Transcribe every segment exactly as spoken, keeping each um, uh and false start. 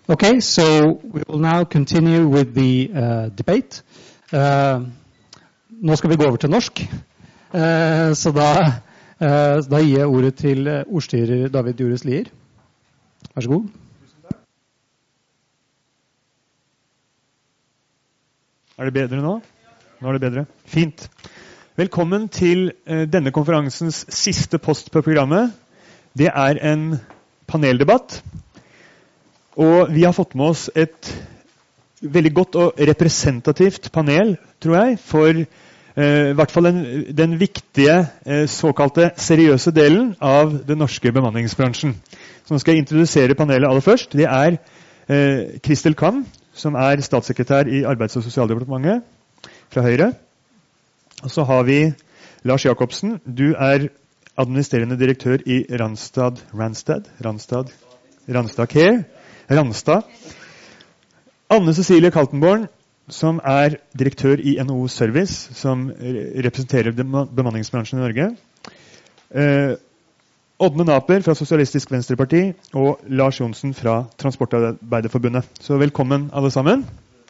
Okay, so we will now continue with the uh, debate. Uh, nå skal vi gå over til norsk, uh, så da, uh, da gir jeg ordet til uh, ordstyrer David Joris Lier. Vær så god. Er det bedre nå? Nå er det bedre. Fint. Velkommen til uh, denne konferansens siste post på programmet. Det er en paneldebatt. Og vi har fått med oss et veldig godt og representativt panel, tror jeg, for eh, i hvert fall den, den viktige eh, såkalte seriøse delen av den norske bemanningsbransjen. Så nå skal jeg introdusere panelet aller først. Det er eh, Kristel Kam, som er statssekretær i Arbeids- og sosialdepartementet fra Høyre. Og så har vi Lars Jacobsen. Du er administrerende direktør i Randstad, Randstad, Randstad, Randstad Care. Randstad. Anne Cecilie Kaltenborn, som er direktør i N H O Service, som representerer bemanningsbransjen i Norge. Eh, Ådne Naper fra Sosialistisk Venstreparti og Lars Johnsen fra Transportarbeiderforbundet. Så velkommen alle sammen.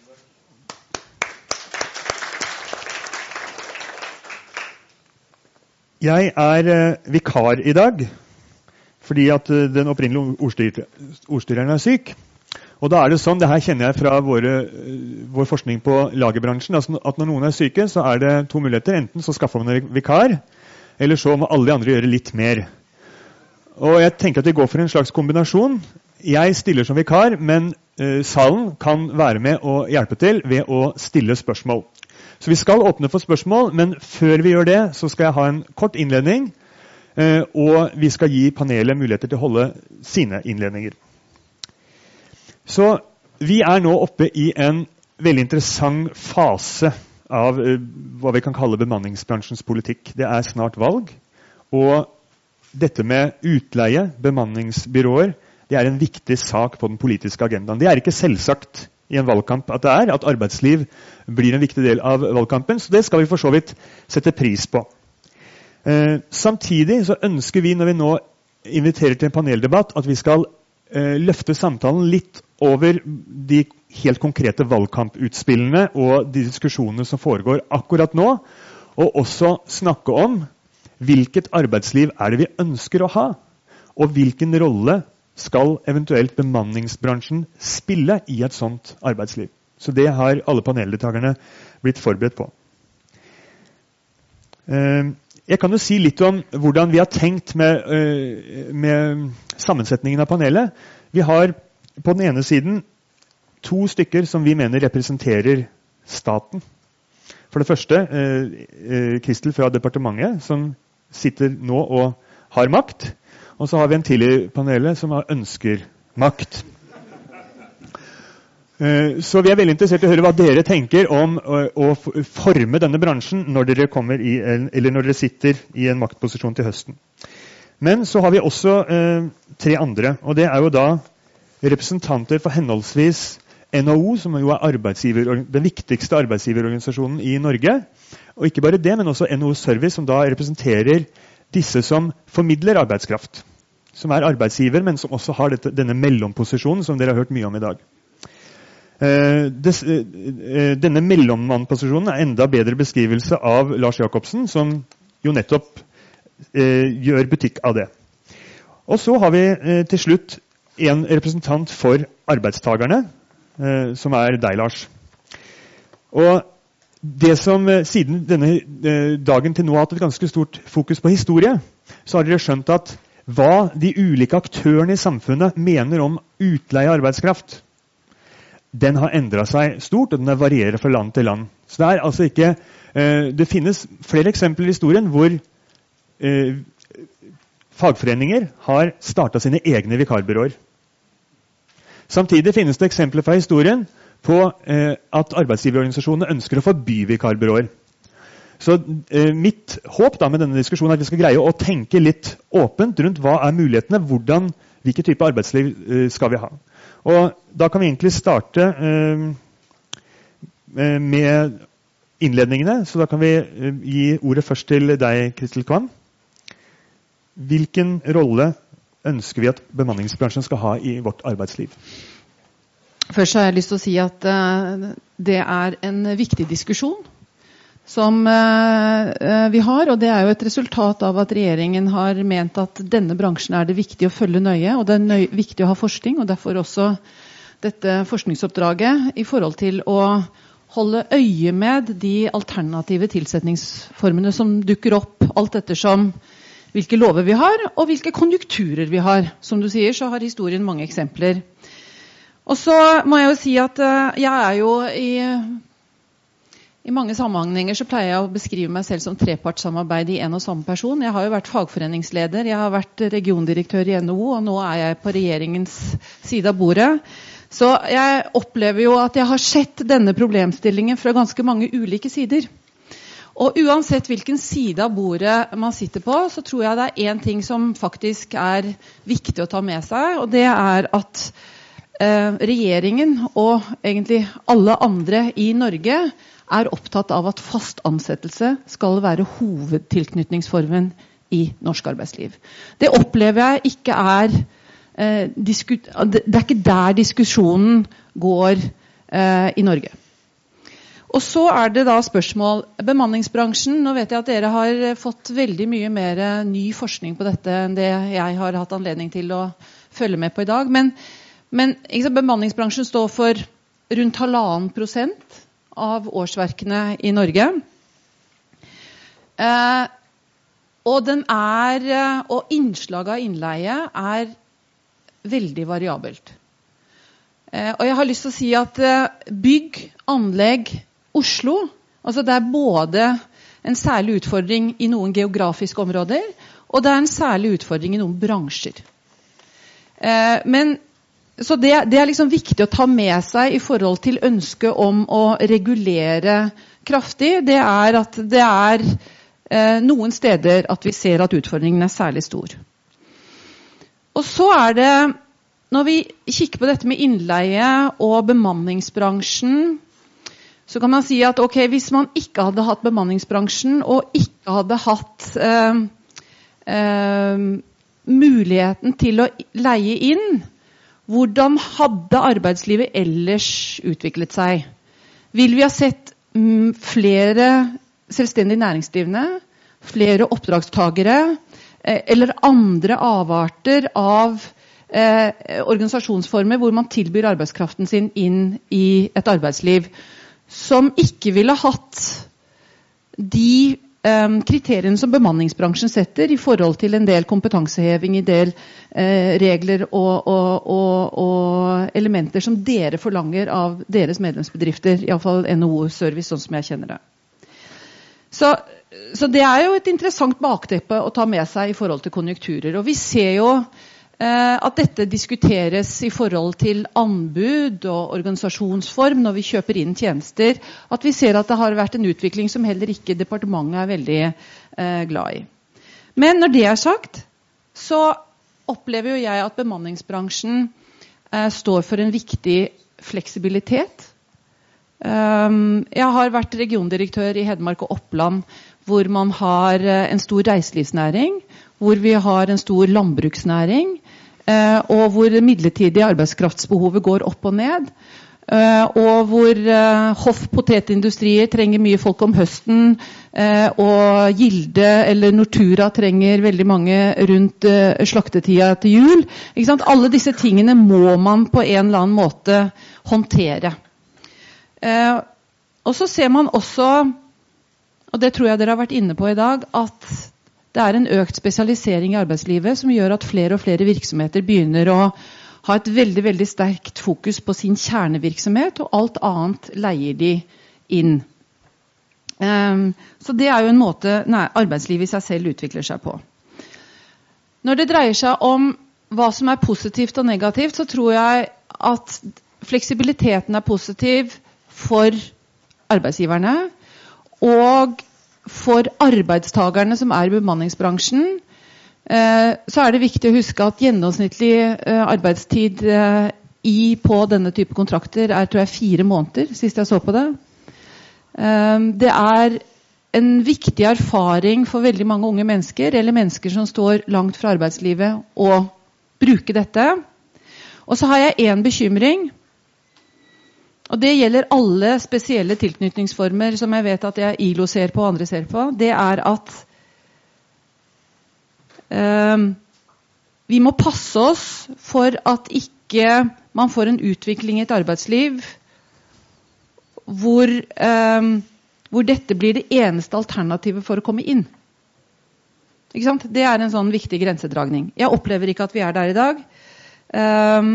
Jeg er eh, vikar i dag, fordi at den opprinnelige ordstyr, ordstyreren er syk. Og da er det sånn, det her kjenner jeg fra våre, vår forskning på lagerbransjen, altså at når noen er syke, så er det to muligheter. Enten så skaffer man en vikar, eller så må alle de andre gjøre litt mer. Og jeg tenker at vi går for en slags kombinasjon. Jeg stiller som vikar, men eh, salen kan være med og hjelpe til ved å stille spørsmål. Så vi skal åpne for spørsmål, men før vi gjør det, så skal jeg ha en kort innledning, Uh, og vi skal gi panelet muligheter til å holde sine innledninger. Så vi er nå oppe i en veldig interessant fase av uh, hva vi kan kalle bemanningsbransjens politikk. Det er snart valg, og dette med utleie, bemanningsbyråer, det er en viktig sak på den politiske agendaen. Det er ikke selvsagt i en valgkamp at det er, at arbeidsliv blir en viktig del av valgkampen, så det skal vi for så vidt sette pris på. Eh, samtidig så ønsker vi, når vi nå inviterer til en paneldebatt, at vi skal eh, løfte samtalen litt over de helt konkrete valgkamputspillene og de diskusjonene som foregår akkurat nå, og også snakke om hvilket arbeidsliv er det vi ønsker å ha, og hvilken rolle skal eventuelt bemanningsbransjen spille i et sånt arbeidsliv. Så det har alle paneldeltakerne blitt forberedt på. Eh, Jeg kan jo si litt om hvordan vi har tenkt med, uh, med sammensetningen av panelet. Vi har på den ene siden to stykker som vi mener representerer staten. For det første uh, uh, Kristel fra departementet, som sitter nå og har makt. Og så har vi en til i panelet som ønsker makt. Så vi er veldig interessert i å høre hva dere tenker om å, å forme denne bransjen når dere, kommer i, eller når dere sitter i en maktposisjon til høsten. Men så har vi også eh, tre andre, og det er jo da representanter for henholdsvis N H O, som jo er arbeidsgiver, den viktigste arbeidsgiverorganisasjonen i Norge, og ikke bare det, men også N H O Service, som da representerer disse som formidler arbeidskraft, som er arbeidsgiver, men som også har dette, denne mellomposisjonen som dere har hørt mye om i dag. Uh, des, uh, denne mellommannposisjonen er enda bedre beskrivelse av Lars Jacobsen, som jo nettopp uh, gjør butikk av det. Og så har vi uh, til slutt en representant for arbeidstagerne, uh, som er deg, Lars. Og det som uh, siden denne uh, dagen til nå har hatt et ganske stort fokus på historie, så har dere skjønt at hva de ulike aktørene i samfunnet mener om utleie arbeidskraft, den har endret seg stort, og den varierer fra land til land. Så det er altså ikke, eh, det finnes flere eksempler i historien hvor eh, fagforeninger har startet sine egne vikarbyråer. Samtidig finnes det eksempler fra historien på eh, at arbeidsgiverorganisasjonene ønsker å forby vikarbyråer. Så eh, mitt håp da med denne diskusjonen er at vi skal greie å tenke litt åpent rundt hva er mulighetene, hvordan, hvilke type arbeidsliv eh, skal vi ha. Og da kan vi egentlig starte eh, med innledningene, så da kan vi eh, gi ordet først til deg, Kristel Kvam. Hvilken rolle ønsker vi at bemanningsbransjen skal ha i vårt arbeidsliv? Først har jeg lyst til å si at uh, det er en viktig diskusjon som uh, vi har, og det er jo et resultat av at regjeringen har ment at denne bransjen er det viktig å følge nøye, og det er nøy viktig å ha forskning, og derfor også dette forskningsoppdraget i forhold til å holde øye med de alternative tilsetningsformene som dukker opp, alt ettersom hvilke lover vi har, og hvilke konjunkturer vi har. Som du sier, så har historien mange eksempler. Og så må jeg jo si at uh, jeg er jo i, i mange sammenhenger så pleier jeg å beskrive meg selv som trepartssamarbeid i en og samme person. Jeg har jo vært fagforeningsleder, jeg har vært regiondirektør i N H O, og nå er jeg på regjeringens side av bordet. Så jeg opplever jo at jeg har sett denne problemstillingen fra ganske mange ulike sider. Og uansett hvilken side av bordet man sitter på, så tror jeg det er en ting som faktisk er viktig å ta med seg, og det er at Eh, regjeringen og egentlig alle andre i Norge er opptatt av at fast ansettelse skal være hovedtilknytningsformen i norsk arbeidsliv. Det opplever jeg ikke er eh, det er ikke der diskusjonen går eh, i Norge. Og så er det da spørsmål bemanningsbransjen. Nå vet jeg at dere har fått veldig mye mer ny forskning på dette enn det jeg har hatt anledning til å følge med på i dag, men Men sant, bemanningsbransjen står for rundt halvannen prosent av årsverkene i Norge. Eh, og, den er, og innslaget av innleie er veldig variabelt. Eh, og jeg har lyst til å si at eh, bygg, anlegg, Oslo, altså det er både en særlig utfordring i noen geografiske områder, og det er en særlig utfordring i noen bransjer. Eh, men Så det, det er liksom viktig å ta med seg i forhold til ønsket om å regulere kraftig. Det er at det er eh, noen steder at vi ser at utfordringen er særlig stor. Og så er det, når vi kikker på dette med innleie og bemanningsbransjen, så kan man si at ok, hvis man ikke hadde hatt bemanningsbransjen og ikke hadde hatt eh, eh, muligheten til å leie inn, hvordan hadde arbeidslivet ellers utviklet seg? Vil vi ha sett mm, flere selvstendige næringsdrivende, flere oppdragstagere, eh, eller andre avarter av eh, organisasjonsformer hvor man tilbyr arbeidskraften sin inn i et arbeidsliv, som ikke ville hatt de eh, kriteriene som bemanningsbransjen setter i forhold til en del kompetanseheving, i del eh, regler og, og, og, og elementer som dere forlanger av deres medlemsbedrifter, i hvert fall N H O-service, sånn som jeg kjenner det. Så, så det er jo et interessant bakteppe å ta med seg i forhold til konjunkturer. Og vi ser jo eh, at dette diskuteres i forhold til anbud og organisasjonsform når vi kjøper inn tjenester, at vi ser at det har vært en utvikling som heller ikke departementet er veldig eh, glad i. Men når det er sagt, så opplever jo jeg at bemanningsbransjen eh, står for en viktig fleksibilitet. Um, jeg har vært regiondirektør i Hedmark og Oppland, hvor man har uh, en stor reiselivsnæring, hvor vi har en stor landbruksnæring, uh, og hvor midlertidig arbeidskraftsbehovet går opp og ned, uh, og hvor uh, Hoff potetindustrier trenger mye folk om høsten, uh, og Gilde eller Nortura trenger veldig mange rundt uh, slaktetida til jul. Ikke sant? Alle disse tingene må man på en eller annen måte håndtere. Eh, og så ser man også, og det tror jeg dere har vært inne på i dag, at det er en økt spesialisering i arbeidslivet som gjør at flere og flere virksomheter begynner å ha et veldig, veldig sterkt fokus på sin kjernevirksomhet, og alt annet leier de inn. Eh, så det er jo en måte nei, arbeidslivet i seg selv utvikler seg på. Når det dreier seg om hva som er positivt og negativt, så tror jeg at fleksibiliteten er positiv for arbeidsgiverne og for arbeidstagerne som er i bemanningsbransjen. Eh, så er det viktig å huske at gjennomsnittlig eh, arbeidstid eh, i, på denne type kontrakter er tror jeg, fire måneder, sist jeg så på det. Eh, det er en viktig erfaring for veldig mange unge mennesker, eller mennesker som står langt fra arbeidslivet, å bruke dette. Og så har jeg en bekymring. og det gjelder alle spesielle tilknytningsformer som jeg vet at jeg I L O ser på og andre ser på, det er at eh, vi må passe oss for at ikke man får en utvikling I et arbeidsliv hvor, eh, hvor dette blir det eneste alternativet for å komme inn. Ikke sant? Det er en sånn viktig grensedragning. Jeg opplever ikke at vi er der I dag. Um,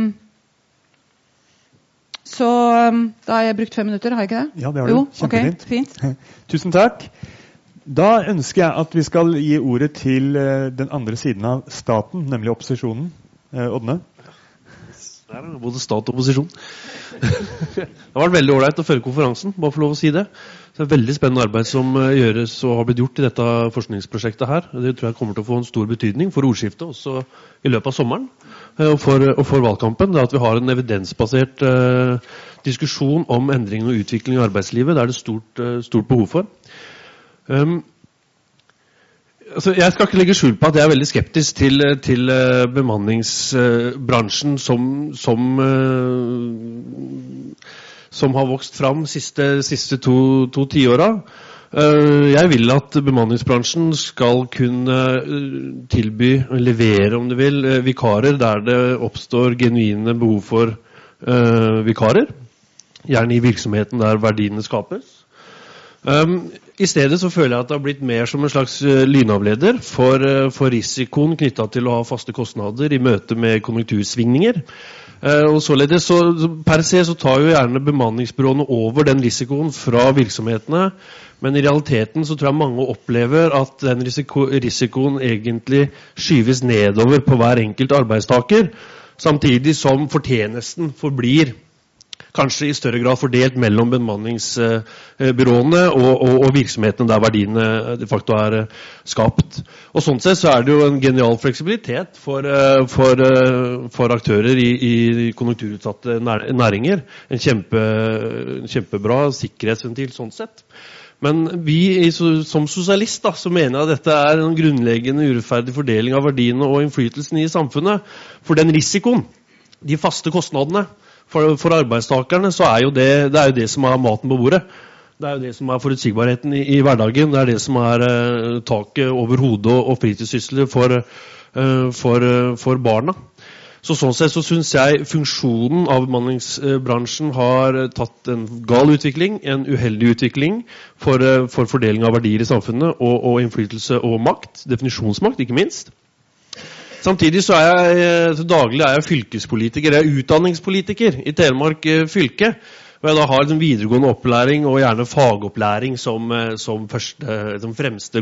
så um, da har jeg brukt fem minutter, har jeg ikke det? Ja, det har du. Jo, Kjempefint. Okay, fint. Tusen takk. Da ønsker jeg at vi skal gi ordet til uh, den andre siden av staten, nemlig opposisjonen. Uh, Ådne? Der er det både stat og opposisjon. Det har vært veldig ordentlig å følge konferansen, bare for lov å si det. Det er veldig spennende arbeid som gjøres og har blitt gjort I dette forskningsprosjektet her. Det tror jeg kommer til å få en stor betydning for ordskiftet også I løpet av sommeren og for, og for valgkampen. Det er at vi har en evidensbasert uh, diskusjon om endring og utvikling I arbeidslivet. Det er det stort, uh, stort behov for. Um, altså jeg skal ikke legge skjul på at jeg er veldig skeptisk til, til uh, bemanningsbransjen uh, som, som uh, som har vokst fram siste, siste to, to tiåra. Jeg vil at bemanningsbransjen skal kunne tilby, levere om du vil, vikarer der det oppstår genuine behov for uh, vikarer. Gjerne I virksomheten der verdiene skapes. Um, I stedet så føler jeg at det har blitt mer som en slags lynavleder for, for risikoen knyttet til å ha faste kostnader I møte med konjunktursvingninger. Uh, og således så, per se så tar jo gjerne bemanningsbyråene over den risikoen fra virksomhetene, men I realiteten så tror jeg mange opplever at den risiko, risikoen egentlig skyves nedover på hver enkelt arbeidstaker, samtidig som fortjenesten forblir kanskje I større grad fordelt mellom bemanningsbyråene og, og, og virksomhetene der verdiene de facto er skapt. Og sånn sett så er det jo en genial fleksibilitet for, for, for aktører I, I konjunkturutsatte næringer. En kjempe, kjempebra sikkerhetsventil sånn sett. Men vi som sosialist da, så mener jeg at dette er en grunnleggende urettferdig fordeling av verdiene og innflytelsen I samfunnet. For den risikoen, de faste kostnadene, For, for arbeidstakerne så er jo det, det er jo det som er maten på bordet. Det er jo det som er forutsigbarheten I, I hverdagen. Det er det som er uh, taket over hodet og, og fritidssysler for, uh, for, uh, for barna. Så sånn sett så synes jeg funksjonen av bemanningsbransjen har tatt en gal utvikling, en uheldig utvikling for, uh, for fordeling av verdier I samfunnet og, og innflytelse og makt, definisjonsmakt ikke minst. Samtidig så er jeg, til daglig er jeg fylkespolitiker, jeg er utdanningspolitiker I Telemark fylke, og jeg da har en videregående opplæring og gjerne fagopplæring som, som, første, som fremste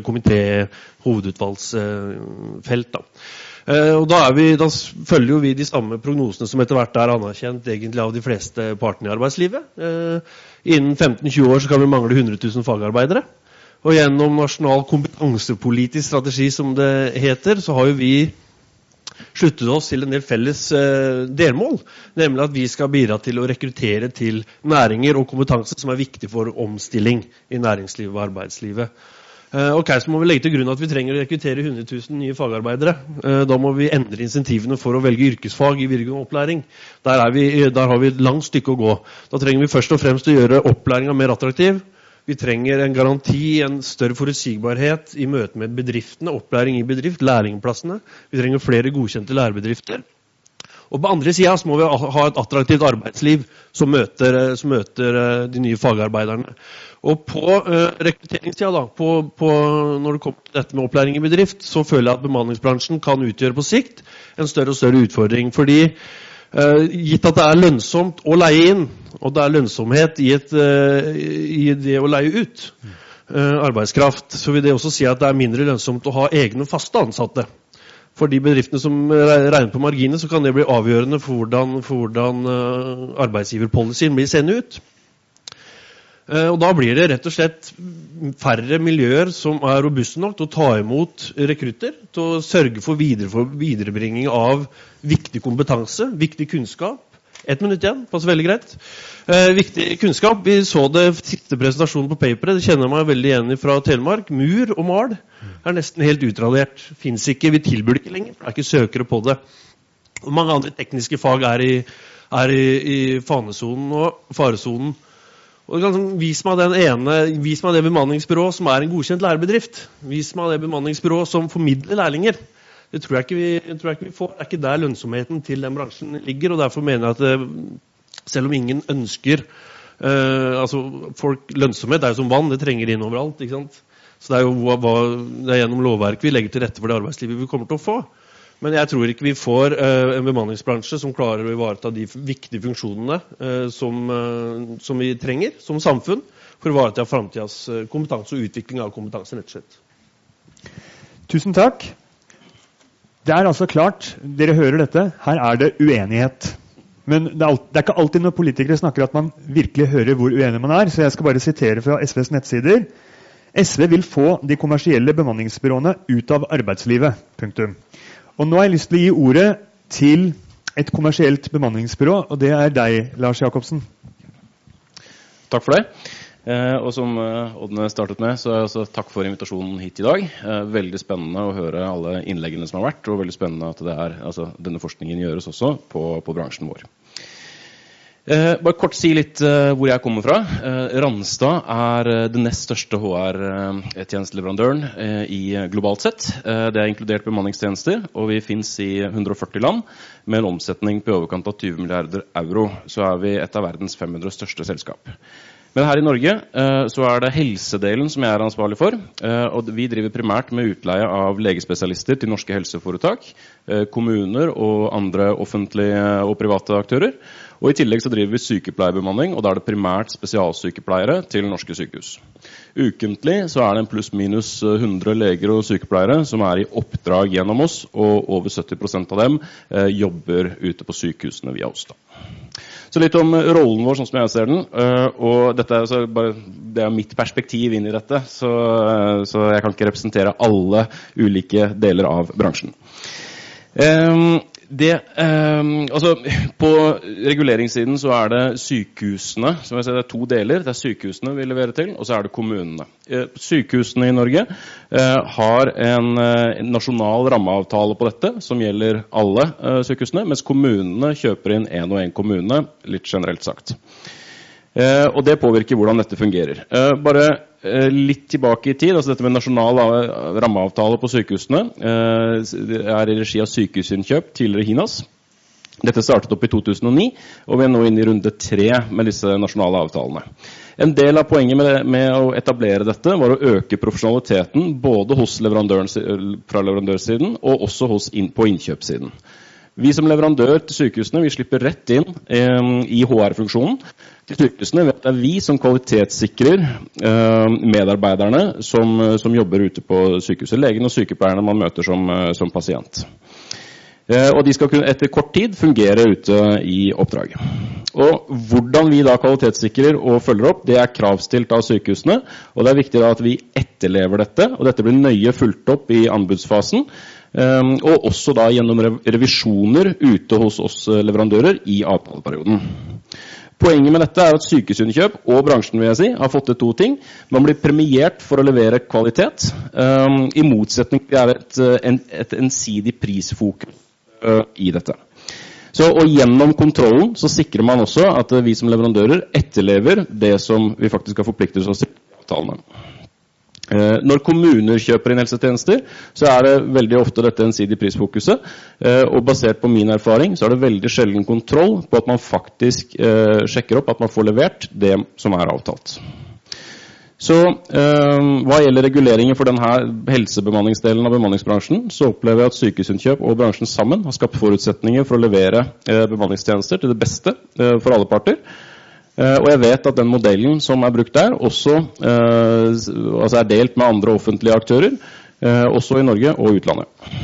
komité-hovedutvalgsfelt. Da. Og da, er vi, da følger jo vi de samme prognosene som etter hvert er anerkjent egentlig av de fleste partene I arbeidslivet. Innen femten til tjue år så kan vi mangle hundre tusen fagarbeidere. Og gjennom nasjonal kompetansepolitisk strategi som det heter, så har jo vi sluttet oss til en del felles eh, delmål, nemlig at vi skal bidra til å rekruttere til næringer og kompetanse som er viktig for omstilling I næringslivet og arbeidslivet. Eh, ok, så må vi legge til grunn at vi trenger å rekruttere hundre tusen nye fagarbeidere. Eh, da må vi endre insentivene for å velge yrkesfag I videregående opplæring. Der, er vi, der har vi et langt stykke å gå. Da trenger vi først og fremst å gjøre opplæringen mer attraktiv. Vi trenger en garanti, en større forutsigbarhet I møte med bedriftene, opplæring I bedrift, lærlingplassene. Vi trenger flere godkjente lærebedrifter. Og på andre siden så må vi ha et attraktivt arbeidsliv som møter, som møter de nye fagarbeiderne. Og på uh, rekrutteringstida da, på, på, når det kommer til dette med opplæring I bedrift, så føler jeg at bemanningsbransjen kan utgjøre på sikt en større og større utfordring, fordi Uh, gitt at det er lønnsomt å leie inn, og det er lønnsomhet I, et, uh, I det å leie ut uh, arbeidskraft, så vil det også si at det er mindre lønnsomt å ha egne faste ansatte. For de bedriftene som regner på marginene, så kan det bli avgjørende for hvordan, for hvordan uh, arbeidsgiverpolicyen blir sendt ut. Uh, og da blir det rett og slett færre miljøer som er robuste nok til å ta imot rekrutter, til å sørge for, videre, for viderebringing av viktig kompetanse, viktig kunnskap. Et minutt igjen, passer veldig greit. Uh, viktig kunnskap, vi så det siste presentasjonen på paperet, det kjenner jeg meg veldig igjen I fra Telemark. Mur og mal er nesten helt utradert. Finnes ikke, vi tilbyr det ikke lenger, det er ikke søkere på det. Og mange andre tekniske fag er I er i, i fanesonen og faresonen. Og liksom, vis meg den ene, vis meg det bemanningsbyrå som er en godkjent lærebedrift. Vis meg det bemanningsbyrå som formidler lærlinger. Det tror jeg ikke vi, tror jeg ikke vi får. Det er ikke der lønnsomheten til den bransjen ligger, og derfor mener jeg at det, selv om ingen ønsker uh, altså folk, lønnsomhet er jo som vann, det trenger inn overalt, ikke sant? Så det er jo hva, hva, det er gjennom lovverk vi legger til rette for det arbeidslivet vi kommer til å få. Men jeg tror ikke vi får uh, en bemanningsbransje som klarer å ivareta de viktige funksjonene uh, som, uh, som vi trenger som samfunn for å ivareta fremtidens uh, kompetanse og utvikling av kompetanse, rett og slett. Tusen takk. Det er altså klart, dere hører dette, her er det uenighet. Men det er, alt, det er ikke alltid når politikere snakker at man virkelig hører hvor uenig man er, så jeg skal bare sitere fra S Vs nettsider. S V vil få de kommersielle bemanningsbyråene ut av arbeidslivet. Punktum. Og nå har jeg lyst til å gi ordet til et kommersielt bemanningsbyrå, og det er deg, Lars Jacobsen. Takk for det. Eh, og som eh, Ådne startet med, så er jeg også takk for invitasjonen hit i dag. Eh, veldig spennende å høre alle innleggene som har vært, og veldig spennende at det er, altså, denne forskningen gjøres også på, på bransjen vår. Eh, bare kort si litt eh, hvor jeg kommer fra. Eh, Randstad er eh, den nest største H R-tjenesteleverandøren eh, i globalt sett. Eh, det er inkludert bemanningstjenester, og vi finnes i hundre og førti land med en omsetning på overkant av tyve milliarder euro. Så er vi et av verdens fem hundre største selskap. Men her i Norge eh, så er det helsedelen som jeg er ansvarlig for, eh, og vi driver primært med utleie av legespesialister til norske helseforetak, eh, kommuner og andre offentlige og private aktører. Og i tillegg så driver vi sykepleierbemanning, og da er det primært spesialsykepleiere til norske sykehus. Ukentlig så er det en pluss minus hundre leger og sykepleiere som er i oppdrag gjennom oss, og over sytti prosent av dem eh, jobber ute på sykehusene via oss da. Så litt om rollen vår, sånn som jeg ser den, og dette er, bare, det er mitt perspektiv inn i dette, så, så jeg kan ikke representere alle ulike deler av bransjen. Um, det, um, altså, på reguleringssiden så er det sykehusene, som jeg ser det er to deler, det er sykehusene vi leverer til, og så er det kommunene. Sykehusene i Norge uh, har en, en nasjonal rammeavtale på dette, som gjelder alle uh, sykehusene, mens kommunene kjøper inn en og en kommune, litt generelt sagt. Uh, og det påvirker hvordan dette fungerer. Uh, bare uh, litt tilbake i tid, altså dette med nasjonal rammeavtale på sykehusene, uh, er i regi av Sykehusinnkjøp, tidligere HINAS. Dette startet opp i to tusen og ni, og vi er nå inne i runde tre med disse nasjonale avtalene. En del av poenget med, med å etablere dette var å øke profesjonaliteten både hos leverandøren, fra leverandørsiden og også hos inn, på innkjøpssiden. Vi som leverandør til sykehusene, vi slipper rett inn eh, i H R-funksjonen til sykehusene. Det er vi som kvalitetssikrer eh, medarbeiderne som, som jobber ute på sykehuset. Legen og sykepleierne man møter som, som pasient. Eh, og de skal kunne etter kort tid fungere ute i oppdrag. Og hvordan vi da kvalitetssikrer og følger opp, det er kravstilt av sykehusene. Og det er viktig da at vi etterlever dette, og dette blir nøye fulgt opp i anbudsfasen. Um, og også da gjennom revisjoner ute hos oss leverandører i avtaleperioden. Poenget med dette er at Sykehusinnkjøp og bransjen vil jeg si, har fått til to ting. Man blir premiert for å levere kvalitet, um, i motsetning til et, en, et ensidig prisfokus uh, i dette. Så, og gjennom kontrollen så sikrer man også at vi som leverandører etterlever det som vi faktisk har forpliktet oss til i avtalene. Når kommuner kjøper inn helsetjenester, så er det veldig ofte dette ensidige prisfokuset, og basert på min erfaring så er det veldig sjelden kontroll på at man faktisk sjekker opp at man får levert det som er avtalt. Så hva gjelder reguleringer for denne helsebemanningsdelen av bemanningsbransjen, så opplever jeg at Sykehusinnkjøp og bransjen sammen har skapt forutsetninger for å levere bemanningstjenester til det beste for alle parter. Uh, og jeg vet at den modellen som er brukt der også uh, altså er delt med andre offentlige aktører, uh, også i Norge og utlandet.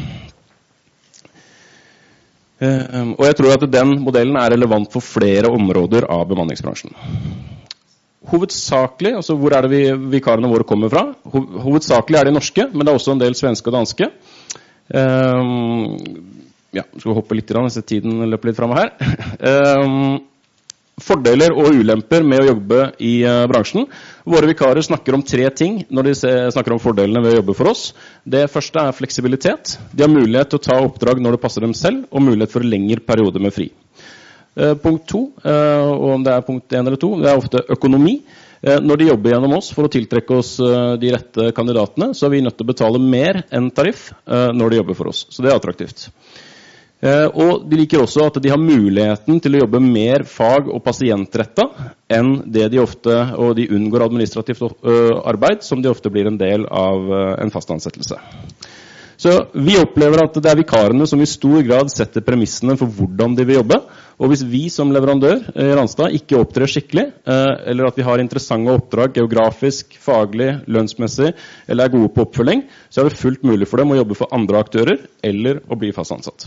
Uh, og jeg tror at den modellen er relevant for flere områder av bemanningsbransjen. Hovedsakelig, altså hvor er det vi, vikarene våre kommer fra? Ho hovedsakelig er de norske, men det er også en del svenske og danske. Uh, ja, skal vi hoppe litt i den, hvis tiden løper litt frem her. Uh, Fordeler og ulemper med å jobbe i uh, bransjen. Våre vikarer snakker om tre ting når de ser, snakker om fordelene ved å jobbe for oss. Det første er fleksibilitet. De har mulighet til å ta oppdrag når det passer dem selv, og mulighet for en lengre periode med fri. Eh, punkt to, eh, og om det er punkt én eller to, det er ofte økonomi. Eh, når de jobber gjennom oss for å tiltrekke oss eh, de rette kandidatene, så er vi nødt til å betale mer enn tariff eh, når de jobber for oss. Så det er attraktivt. Eh, og de liker også at de har muligheten til å jobbe mer fag- og pasientrettet enn det de ofte, og de unngår administrativt uh, arbeid, som de ofte blir en del av uh, en fast ansettelse. Så vi opplever at det er vikarene som i stor grad setter premissene for hvordan de vil jobbe, og hvis vi som leverandør i Randstad ikke opptrer skikkelig, uh, eller at vi har interessante oppdrag geografisk, faglig, lønnsmessig, eller er gode på oppfølging, så er det fullt mulig for dem å jobbe for andre aktører, eller å bli fast ansatt.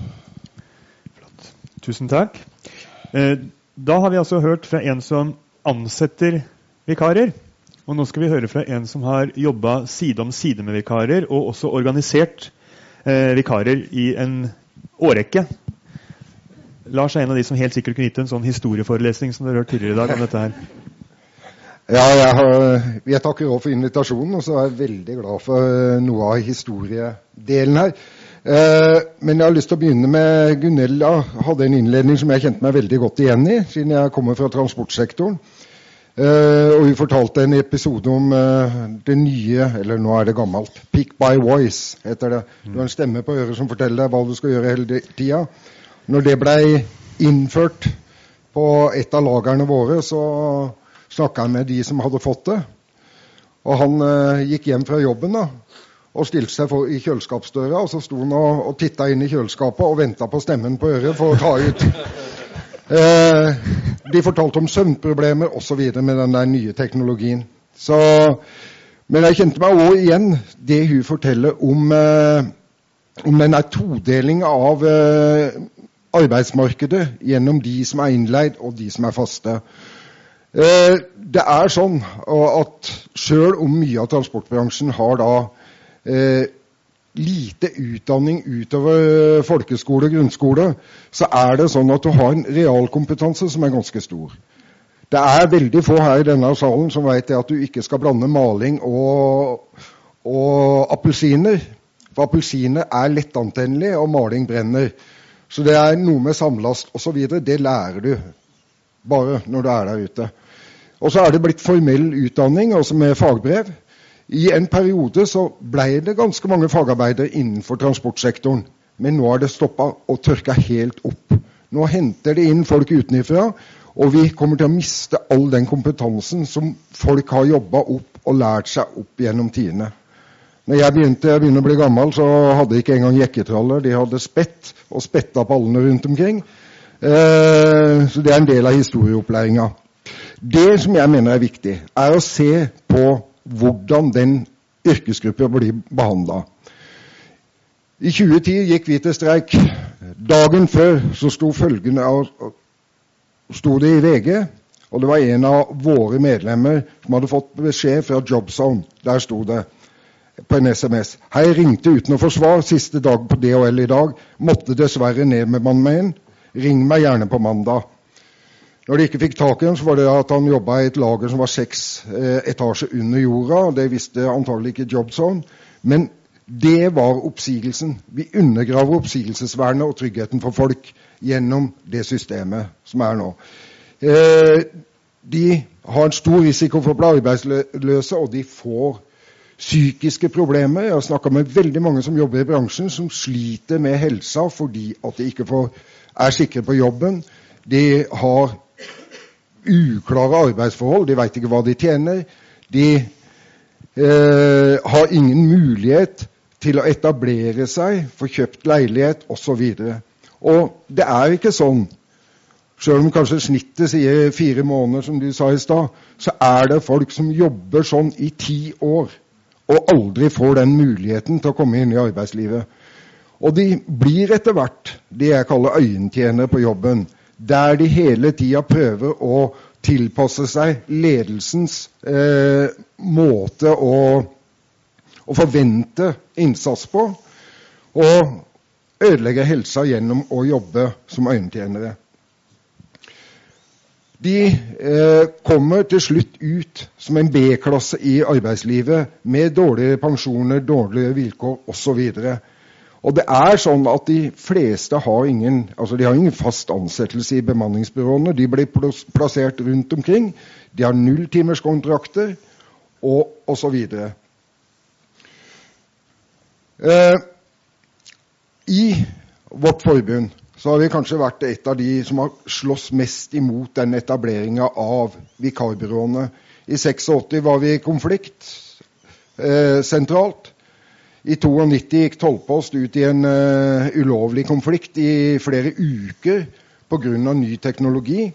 Tusen takk. Eh, Da har vi altså hørt fra en som ansetter vikarer, og nå skal vi høre fra en som har jobbet side om side med vikarer, og også organisert eh, vikarer i en årrekke. Lars er en av de som helt sikkert kunne gitt en sånn historieforelesning som dere har hørt tidligere i dag om dette her. Ja, jeg, har, jeg takker også for invitasjonen, og så er jeg veldig glad for noe av historiedelen her. Eh, men jeg har lyst til å begynne med Gunilla. Hadde en innledning som jeg kjente meg veldig godt igjen i, siden jeg kommer fra transportsektoren. Eh, og hun fortalte en episode om eh, det nye, eller nå er det gammelt, Pick by Voice heter det. Du har en stemme på øret som forteller deg hva du skal gjøre hele tida. Når det ble innført på et av lagerne våre, så snakket jeg med de som hadde fått det. Og han eh, gikk hjem fra jobben da, og stilte seg for, i kjøleskapsdøra, og så sto han og, og tittet inn i kjøleskapet og ventet på stemmen på øret for å ta ut. Eh, de fortalte om søvnproblemer og så videre med den der nye teknologien. Så, men jeg kjente meg også igjen det hun forteller om, eh, om den der todelingen av eh, arbeidsmarkedet gjennom de som er innleid og de som er faste. Eh, det er sånn at selv om mye av transportbransjen har da Eh, lite utdanning utover folkeskole og grunnskole, så er det sånn at du har en realkompetanse som er ganske stor. Det er veldig få her i denne salen som vet at du ikke skal blande maling og, og appelsiner. For appelsiner er lettantennelige, og maling brenner. Så det er noe med samlast og så videre. Det lærer du bare når du er der ute. Og så er det blitt formell utdanning, altså med fagbrev. I en periode så ble det ganske mange fagarbeidere innenfor transportsektoren, men nå er det stoppet og tørket helt opp. Nå henter det inn folk utenifra, og vi kommer til å miste all den kompetansen som folk har jobbet opp og lært seg opp gjennom tidene. Når jeg begynte, jeg begynte å bli gammel, så hadde ikke engang jekketraller. De hadde spett og spetta pallene rundt omkring. Eh, så det er en del av historieopplæringen. Det som jeg mener er viktig, er å se på hvordan den yrkesgruppen blir behandlet. I tjue ti gikk vi til streik. Dagen før så sto følgende av, sto det i V G, og det var en av våre medlemmer som hadde fått beskjed fra Jobzone. Der sto det på en S M S: Hei, ringte uten å få svar, siste dag på D H L i dag, måtte dessverre ned med mann. Ring meg gjerne på mandag. Når de ikke fikk tak i ham, så var det at han jobbet i et lager som var seks eh, etasjer under jorda, og det visste antagelig ikke Jobzone. Men det var oppsigelsen. Vi undergraver oppsigelsesvernet og tryggheten for folk gjennom det systemet som er nå. Eh, de har en stor risiko for å bli arbeidsløse, og de får psykiske problemer. Jeg har snakket med veldig mange som jobber i bransjen, som sliter med helsa fordi at de ikke får, er sikre på jobben. De har uklare arbeidsforhold, de vet ikke hva de tjener, de eh, har ingen mulighet til å etablere seg, få kjøpt leilighet og så videre. Og det er ikke sånn, selv om kanskje snittet sier fire måneder som du sa i stad, så er det folk som jobber sånn i ti år og aldri får den muligheten til å komme inn i arbeidslivet. Og de blir etter hvert det jeg kaller øyentjenere på jobben, der de hele tiden prøver å tilpasse seg ledelsens eh, måte å, å forvente innsats på, og ødelegge helsa gjennom å jobbe som øyentjenere. De eh, kommer til slutt ut som en B-klasse i arbeidslivet med dårlige pensjoner, dårlige vilkår og så videre. Og det er sånn at de fleste har ingen, altså de har ingen fast ansettelse i bemanningsbyråene. De blir plassert rundt omkring. De har nulltimerskontrakter og, og så videre. Eh, I vårt forbund så har vi kanskje vært et av de som har slåss mest imot den etableringen av vikarbyråene. I åttiseks var vi i konflikt eh, sentralt. I nittito gikk Tollpost ut i en uh, ulovlig konflikt i flere uker på grunn av ny teknologi.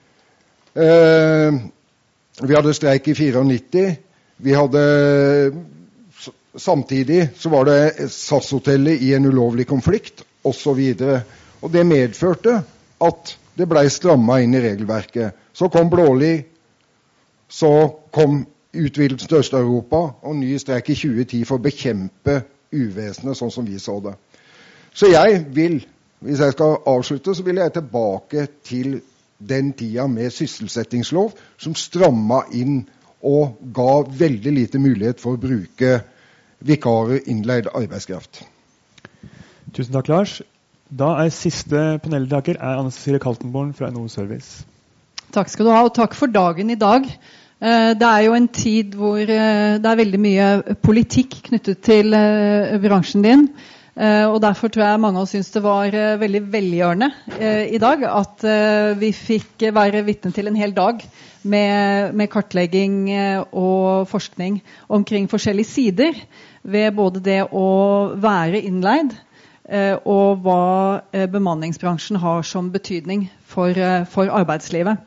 Uh, vi hadde streik i nittifire. Vi hadde, samtidig så var det S A S-hotellet i en ulovlig konflikt, og så videre. Og det medførte at det ble strammet inn i regelverket. Så kom Blåli, så kom utvidelsen til Øst-Europa og ny streik i tjue ti for å bekjempe uvesenet, sånn som vi så det. Så jeg vil, hvis jeg skal avslutte, så vil jeg tilbake til den tida med sysselsettingslov som strammet inn og ga veldig lite mulighet for å bruke vikarer, innleid arbeidskraft. Tusen takk, Lars. Da er siste paneldeltaker er Anne Cecilie Kaltenborn fra N H O Service. Takk skal du ha, og takk for dagen i dag. Det er jo en tid hvor det er veldig mye politikk knyttet til bransjen din, og derfor tror jeg mange av oss synes det var veldig velgjørende i dag at vi fikk være vitne til en hel dag med, med kartlegging og forskning omkring forskjellige sider ved både det å være innleid og hva bemanningsbransjen har som betydning for, for arbeidslivet.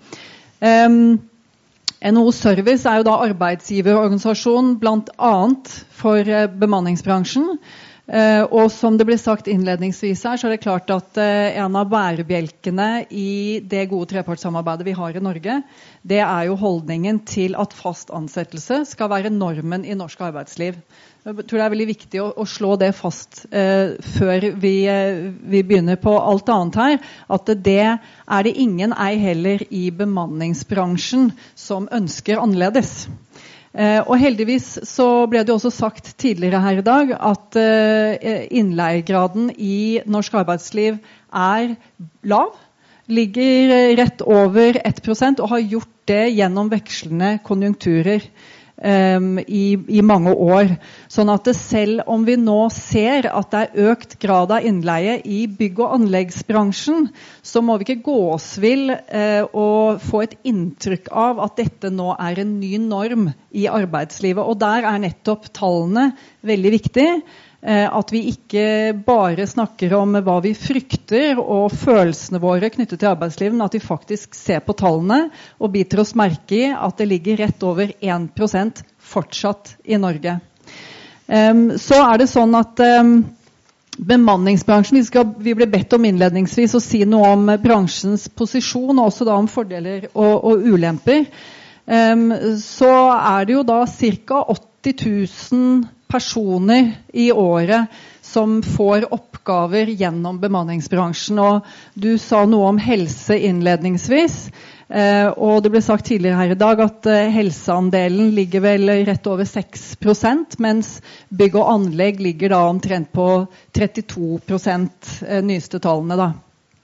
N H O Service er jo da arbeidsgiverorganisasjon blant annet for bemanningsbransjen. Og som det ble sagt innledningsvis her, så er det klart at en av bærebjelkene i det gode trepartssamarbeidet vi har i Norge, det er jo holdningen til at fast ansettelse skal være normen i norsk arbeidsliv. Jeg tror det er veldig viktig å, å slå det fast eh, før vi, eh, vi begynner på alt annet her, at det er det ingen ei heller i bemanningsbransjen som ønsker annerledes. Eh, og heldigvis så ble det også sagt tidligere her i dag at eh, innleiegraden i norsk arbeidsliv er lav, ligger rett over ett prosent og har gjort det gjennom vekslende konjunkturer. Um, i, i mange år. Sånn at det selv om vi nå ser at det er økt grad av innleie i bygg- og anleggsbransjen, så må vi ikke gå oss vill uh, og få et inntrykk av at dette nå er en ny norm i arbeidslivet. Og der er nettopp tallene veldig viktige. At vi ikke bare snakker om hva vi frykter og følelsene våre knyttet til arbeidslivet, men at vi faktisk ser på tallene og biter oss merke i at det ligger rett over én prosent fortsatt i Norge. Så er det sånn at bemanningsbransjen, vi, skal, vi ble bedt om innledningsvis å si noe om bransjens posisjon, og også da om fordeler og, og ulemper. Så er det jo da ca. åtti tusen personer i året som får oppgaver gjennom bemanningsbransjen. Og du sa noe om helse innledningsvis, og det ble sagt tidligere her i dag at helseandelen ligger vel rett over seks prosent, mens bygg og anlegg ligger da omtrent på trettito prosent, nyeste tallene da.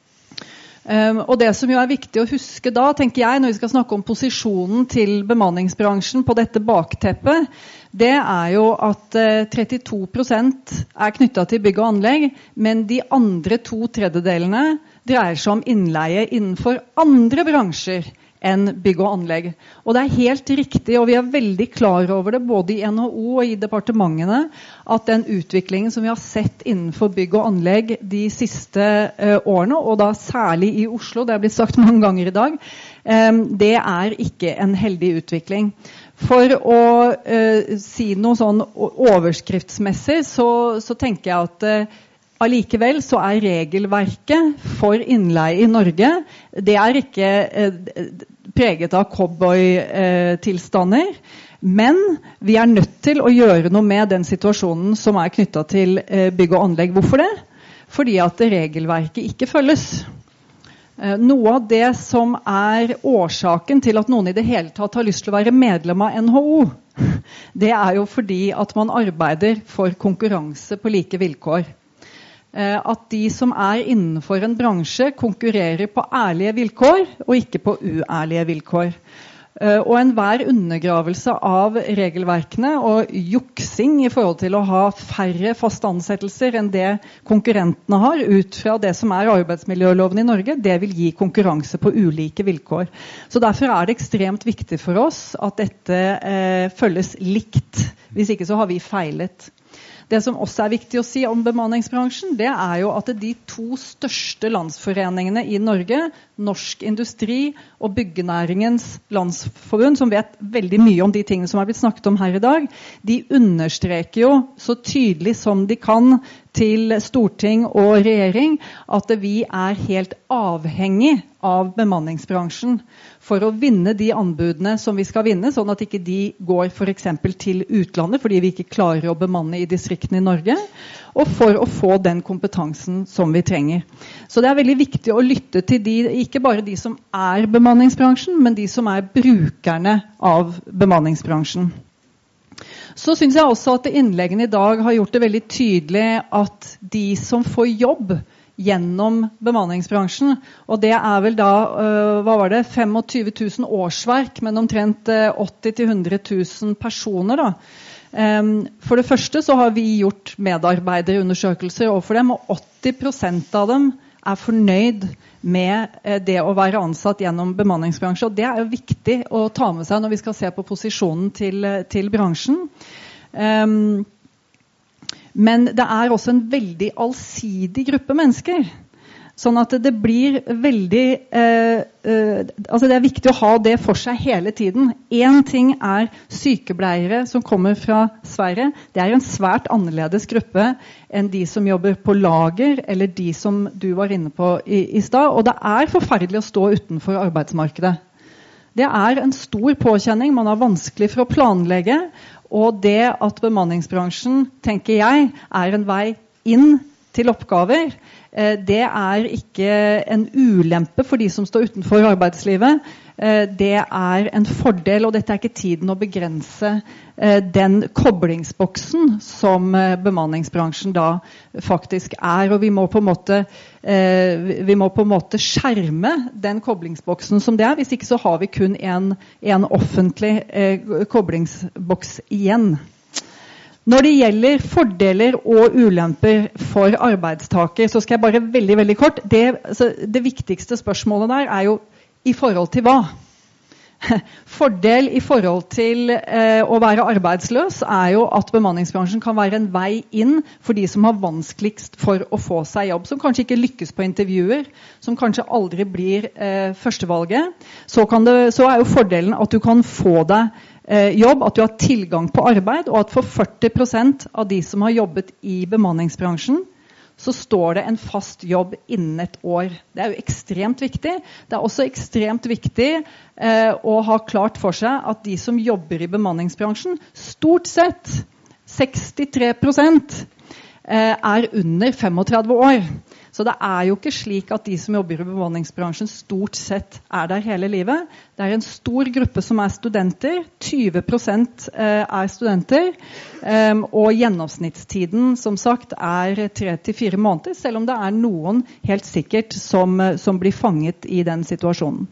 Um, og det som jo er viktig å huske da, tenker jeg, når vi skal snakke om posisjonen til bemanningsbransjen på dette bakteppet, det er jo at uh, trettito prosent er knyttet til bygg og anlegg, men de andre to tredjedelene dreier seg om innleie innenfor andre bransjer enn bygg og anlegg. Og det er helt riktig, og vi er veldig klar over det, både i N H O og i departementene, at den utviklingen som vi har sett innenfor bygg og anlegg de siste uh, årene, og da særlig i Oslo, det er blitt sagt mange ganger i dag, um, det er ikke en heldig utvikling. For å uh, si noe sånn overskriftsmessig, så, så tenker jeg at uh, allikevel så er regelverket for innleie i Norge, det er ikke eh, preget av cowboy-tilstander, eh, men vi er nødt til å gjøre noe med den situasjonen som er knyttet til eh, bygg og anlegg. Hvorfor det? Fordi at regelverket ikke følges. Eh, noe av det som er årsaken til at noen i det hele tatt har lyst til å være medlem av N H O, det er jo fordi at man arbeider for konkurranse på like vilkår. at de som er innenfor en bransje konkurrerer på ærlige vilkår og ikke på uærlige vilkår. Og enhver undergravelse av regelverkene og juksing i forhold til å ha færre faste ansettelser enn det konkurrentene har ut fra det som er arbeidsmiljøloven i Norge, det vil gi konkurranse på ulike vilkår. Så derfor er det ekstremt viktig for oss at dette eh, følges likt. Hvis ikke så har vi feilet. Det som også er viktig å si om bemanningsbransjen, det er jo at de to største landsforeningene i Norge, Norsk Industri og Byggenæringens Landsforbund, som vet veldig mye om de tingene som har blitt snakket om her i dag, de understreker jo så tydelig som de kan til storting og regjering at vi er helt avhengig av bemanningsbransjen for å vinne de anbudene som vi skal vinne, sånn at ikke de går for eksempel til utlandet fordi vi ikke klarer å bemanne i distriktene i Norge, og for å få den kompetansen som vi trenger. Så det er veldig viktig å lytte til de, ikke bare de som er bemanningsbransjen, men de som er brukerne av bemanningsbransjen. Så synes jeg også at innleggene i dag har gjort det veldig tydelig at de som får jobb gjennom bemanningsbransjen, og det er vel da, uh, hva var det, tjuefem tusen årsverk, men omtrent uh, åtti til hundre tusen personer da. Um, for det første så har vi gjort medarbeiderundersøkelser overfor dem, og åtti prosent av dem er fornøyd med uh, det å være ansatt gjennom bemanningsbransjen, og det er jo viktig å ta med seg når vi skal se på posisjonen til, til bransjen. Um, Men det er også en veldig allsidig gruppe mennesker. Sånn at det blir veldig eh, eh, altså det er viktig å ha det for seg hele tiden. En ting er sykepleiere som kommer fra Sverige. Det er en svært annerledes gruppe enn de som jobber på lager, eller de som du var inne på i, i stad. Og det er forferdelig å stå utenfor arbeidsmarkedet. Det er en stor påkjenning. Man har vanskelig for å planlegge. Og det at bemanningsbransjen, tenker jeg, er en vei inn til oppgaver, det er ikke en ulempe for de som står utenfor arbeidslivet. Det er en fordel, og dette er ikke tiden å begrense den koblingsboksen som bemanningsbransjen da faktisk er. Og vi må på en måte, vi må på en måte skjerme den koblingsboksen som det er. Hvis ikke så har vi kun en, en offentlig koblingsboks igjen. Når det gjelder fordeler og ulemper for arbeidstaker, så skal jeg bare veldig, veldig kort. Det, altså, det viktigste spørsmålet der er jo i forhold til hva? Fordel i forhold til eh, å være arbeidsløs er jo at bemanningsbransjen kan være en vei inn for de som har vanskeligst for å få seg jobb, som kanskje ikke lykkes på intervjuer, som kanskje aldri blir eh, førstevalget. Så, kan det, så er jo fordelen at du kan få deg jobb, at du har tilgang på arbeid, og at for førti prosent av de som har jobbet i bemanningsbransjen, så står det en fast jobb innen et år. Det er jo ekstremt viktig. Det er også ekstremt viktig eh, å ha klart for seg at de som jobber i bemanningsbransjen, stort sett sekstitre prosent eh, er under femogtredve år. Så det er jo ikke slik at de som jobber i bemanningsbransjen stort sett er der hele livet. Det er en stor gruppe som er studenter. tjue prosent er studenter. Og gjennomsnittstiden, som sagt, er tre til fire måneder, selv om det er noen helt sikkert som, som blir fanget i den situasjonen.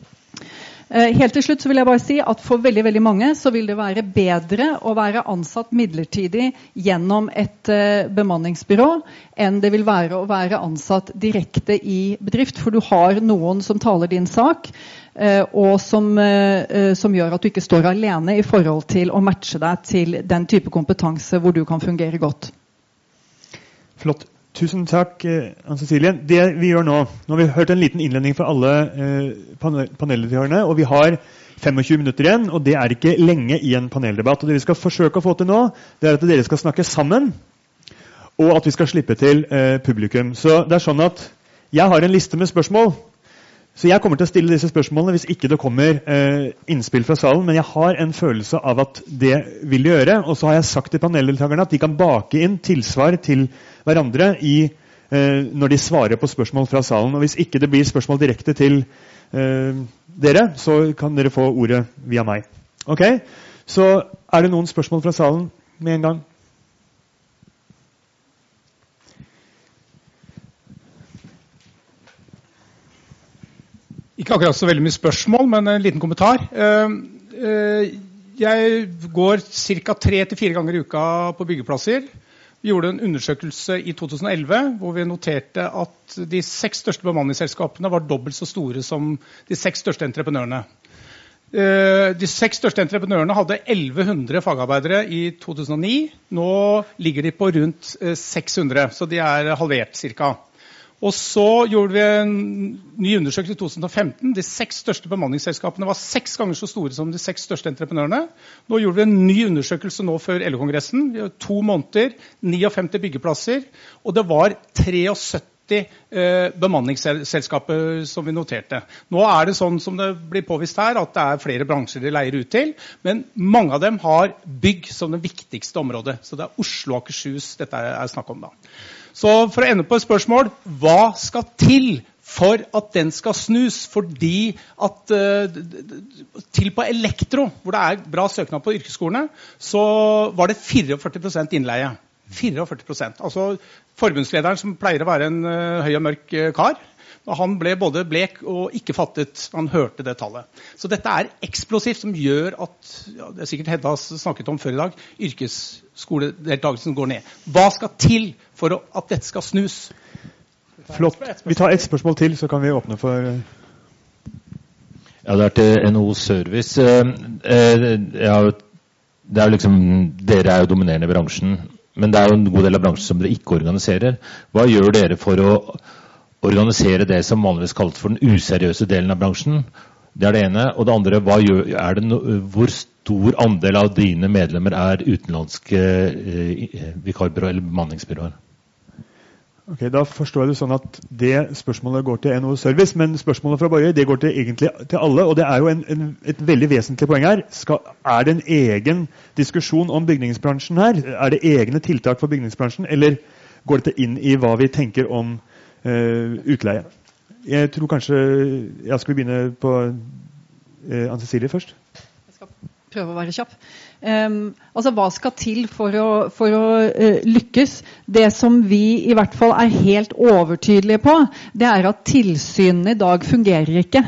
Helt til slutt så vil jeg bare si at for veldig, veldig mange så vil det være bedre å være ansatt midlertidig gjennom et bemanningsbyrå enn det vil være å være ansatt direkte i bedrift, for du har noen som taler din sak, og som, som gjør at du ikke står alene i forhold til å matche deg til den type kompetanse hvor du kan fungere godt. Flott. Tusen takk, Ann-Cecilie. Det vi gjør nå, nå har vi hørt en liten innledning fra alle eh, paneldeltakerne, og vi har tjuefem minutter igjen, og det er ikke lenge i en paneldebatt. Og det vi skal forsøke å få til nå, det er at dere skal snakke sammen, og at vi skal slippe til eh, publikum. Så det er sånn at jeg har en liste med spørsmål, så jeg kommer til å stille disse spørsmålene hvis ikke det kommer eh, innspill fra salen, men jeg har en følelse av at det vil de gjøre, og så har jeg sagt til paneldeltakerne at de kan bake inn tilsvar til hverandre i, eh, når de svarer på spørsmål fra salen. Og hvis ikke det blir spørsmål direkte til eh, dere, så kan dere få ordet via meg. Ok? Så er det noen spørsmål fra salen med en gang? Ikke akkurat så veldig mye spørsmål, men en liten kommentar. Jeg går ca. tre til fire ganger i uka på byggeplasser. Vi gjorde en undersøkelse i to tusen og elleve, hvor vi noterte at de seks største bemanningsselskapene var dobbelt så store som de seks største entreprenørene. De seks største entreprenørene hadde elleve hundre fagarbeidere i to tusen og ni. Nå ligger de på rundt seks hundre, så de er halvert cirka. Og så gjorde vi en ny undersøkelse i to tusen og femten. De seks største bemanningsselskapene var seks ganger så store som de seks største entreprenørene. Nå gjorde vi en ny undersøkelse nå før L O-kongressen. Vi har to måneder, femtini byggeplasser, og det var syttitre eh, bemanningsselskaper som vi noterte. Nå er det sånn som det blir påvist her, at det er flere bransjer de leier ut til, men mange av dem har bygg som det viktigste området. Så det er Oslo og Akershus dette er snakk om da. Så for å ende på et spørsmål, hva skal til for at den skal snus? Fordi at uh, til på elektro, hvor det er bra søknad på yrkesskolene, så var det førtifire prosent innleie. førtifire prosent. Altså forbundslederen som pleier å være en uh, høy og mørk uh, kar, han ble både blek og ikke fattet. Han hørte det tallet. Så dette er eksplosivt som gjør at, ja, det er sikkert Hedda snakket om før i dag, yrkesskoledeltakelsen går ned. Hva skal til for å, at dette skal snus? Flott. Vi tar et spørsmål til, så kan vi åpne for... Ja, det er til N H O Service. Ja, det er liksom, dere er jo dominerende i bransjen, men det er jo en god del av bransjen som dere ikke organiserer. Hva gjør dere for å organisere det som vanligvis kalles for den useriøse delen av bransjen? Det er det ene. Og det andre, hva gjør, er det no, hvor stor andel av dine medlemmer er utenlandske eh, vikarbyråer eller bemanningsbyråer? Ok, da forstår jeg det sånn at det spørsmålet går til N H O Service, men spørsmålet fra Borge, det går til, egentlig til alle, og det er jo en, en, et veldig vesentlig poeng her. Skal, er det en egen diskusjon om bygningsbransjen her? Er det egne tiltak for bygningsbransjen, eller går det inn i hva vi tenker om Uh, utleie? Jeg tror kanskje jeg skal begynne på uh, Anne-Cecilie først. Jeg skal prøve å være kjapp. Um, altså, hva skal til for å, for å uh, lykkes? Det som vi i hvert fall er helt overtydelige på, det er at tilsynene i dag fungerer ikke.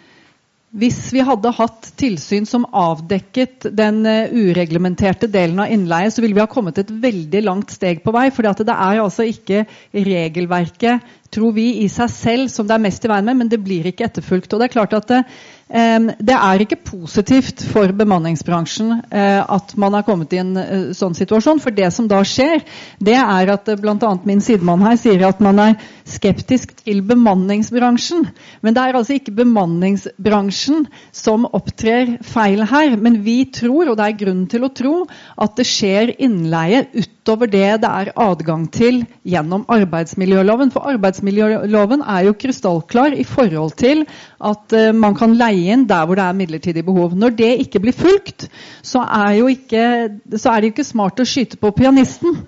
Hvis vi hadde hatt tilsyn som avdekket den uh, ureglementerte delen av innleie, så ville vi ha kommet et veldig langt steg på vei, for det er altså ikke regelverket, tror vi, i seg selv som det er mest i veien med, men det blir ikke etterfulgt. Og det er klart at det, um, det er ikke positivt for bemanningsbransjen uh, at man har kommet i en uh, sånn situasjon, for det som da skjer, det er at uh, blant annet min sidemann her sier at man er skeptisk til bemanningsbransjen, men det er altså ikke bemanningsbransjen som opptrer feil her, men vi tror, og det er grunn til å tro, at det skjer innleie utover det det er adgang til gjennom arbeidsmiljøloven. For arbeidsmiljøloven er jo krystallklar i forhold til at uh, man kan leie inn der hvor det er midlertidig behov. Når det ikke blir fulgt, så er, jo ikke, så er det jo ikke smart å skyte på pianisten.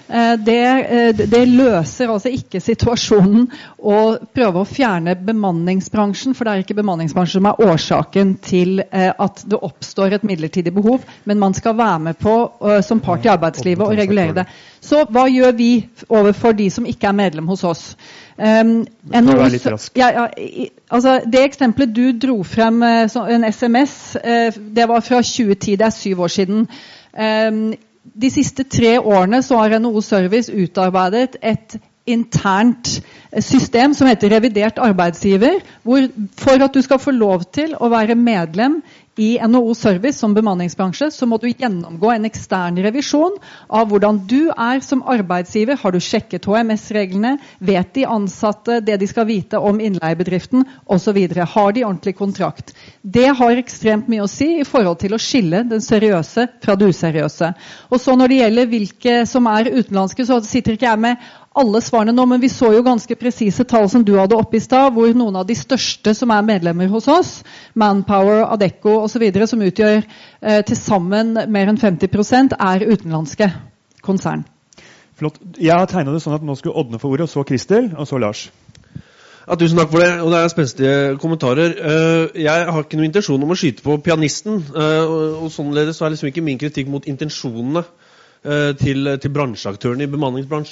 Det, det løser altså ikke situasjonen å prøve å fjerne bemanningsbransjen, for det er ikke bemanningsbransjen som er årsaken til at det oppstår et midlertidig behov, men man skal være med på som part i arbeidslivet og regulere det. Så hva gjør vi overfor de som ikke er medlem hos oss? Um, N H O, ja, ja, altså det eksempelet du dro frem, en S M S, det var fra tjue ti, det er syv år siden. Um, De siste tre årene så har N H O Service utarbeidet et internt system som heter revidert arbeidsgiver, hvor for at du skal få lov til å være medlem i N H O Service som bemanningsbransje, så må du gjennomgå en ekstern revisjon av hvordan du er som arbeidsgiver. Har du sjekket H M S-reglene? Vet de ansatte det de skal vite om innleiebedriften? Og så videre. Har de ordentlig kontrakt? Det har ekstremt mye å si i forhold til å skille den seriøse fra det useriøse. Og så når det gjelder hvilke som er utenlandske, så sitter ikke jeg med alle svarene nå, men vi så jo ganske presise tall som du hadde oppe i stad, hvor noen av de største som er medlemmer hos oss, Manpower, Adecco og så videre, som utgjør eh, til sammen mer enn femti prosent, er utenlandske konsern. Flott. Jeg har tegnet det sånn at nå skulle Ådne få ordet, og så Kristel, og så Lars. Ja, tusen takk for det, og det er spenstige kommentarer. Jeg har ikke noen intensjon om å skyte på pianisten, og sånnledes så er liksom ikke min kritikk mot intensjonene til, til bransjeaktørene i bemanningsbransjen.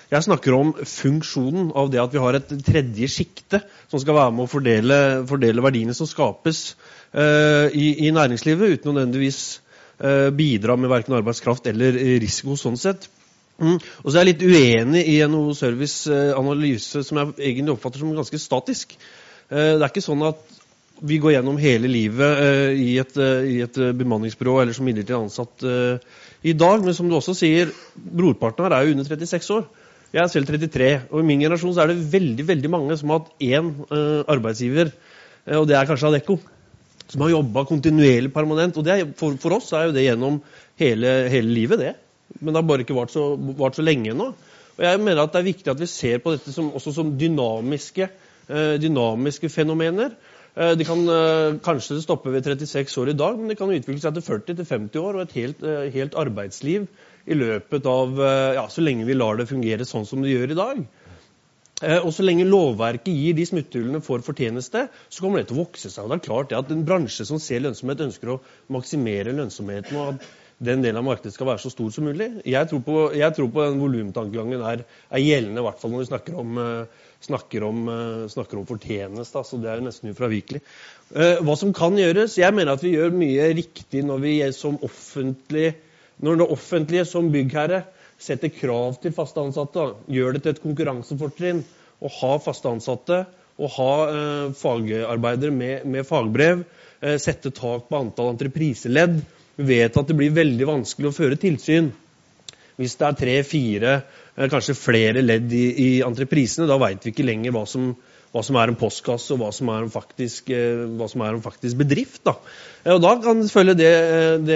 Jeg snakker om funksjonen av det at vi har et tredje skikte som skal være med å fordele, fordele verdiene som skapes uh, i, i næringslivet, uten å nødvendigvis uh, bidra med hverken arbeidskraft eller risiko sånn sett. Mm. Og så er jeg litt uenig i en serviceanalyse som jeg egentlig oppfatter som ganske statisk. Uh, det er ikke sånn at vi går gjennom hele livet uh, i, et, uh, i et bemanningsbyrå eller som midlertidig ansatt uh, i dag, men som du også sier, brorparten her er jo under trettiseks år. Jeg er selv trettitre, og i min generasjon så er det veldig, veldig mange som har hatt én uh, arbeidsgiver, uh, og det er kanskje Adecco, som har jobbet kontinuerlig permanent, og det er, for, for oss er jo det gjennom hele, hele livet det, men det har bare ikke vært så, vært så lenge nå. Og jeg mener at det er viktig at vi ser på dette som, også som dynamiske, uh, dynamiske fenomener. De kan, kanskje det stopper ved trettiseks år i dag, men det kan utvikle seg til førti til femti år og et helt, helt arbeidsliv i løpet av, ja, så lenge vi lar det fungere sånn som det gjør i dag. Og så lenge lovverket gir de smutthullene for fortjeneste, så kommer det til å vokse seg. Og det er klart at en bransje som ser lønnsomhet ønsker å maksimere lønnsomheten, og at den delen av markedet skal være så stor som mulig. Jeg tror på, jeg tror på den volumtankegangen er, er gjeldende, i hvert fall når vi snakker om Snakker om, snakker om fortjeneste, altså det er jo nesten ufravikelig. Hva som kan gjøres? Jeg mener at vi gjør mye riktig når vi som offentlig, når det offentlige som byggherre setter krav til faste ansatte, gjør det til et konkurransefortrinn å ha faste ansatte, å ha eh, fagarbeidere med, med fagbrev, eh, sette tak på antall entrepriseledd. Vi vet at det blir veldig vanskelig å føre tilsyn. Hvis det er tre, fire, kanskje flere ledd i, i entreprisene, da vet vi ikke lenger hva som, hva som er en postkasse, og hva som er en faktisk, hva som er en faktisk bedrift. Da. Og da kan selvfølgelig det, det,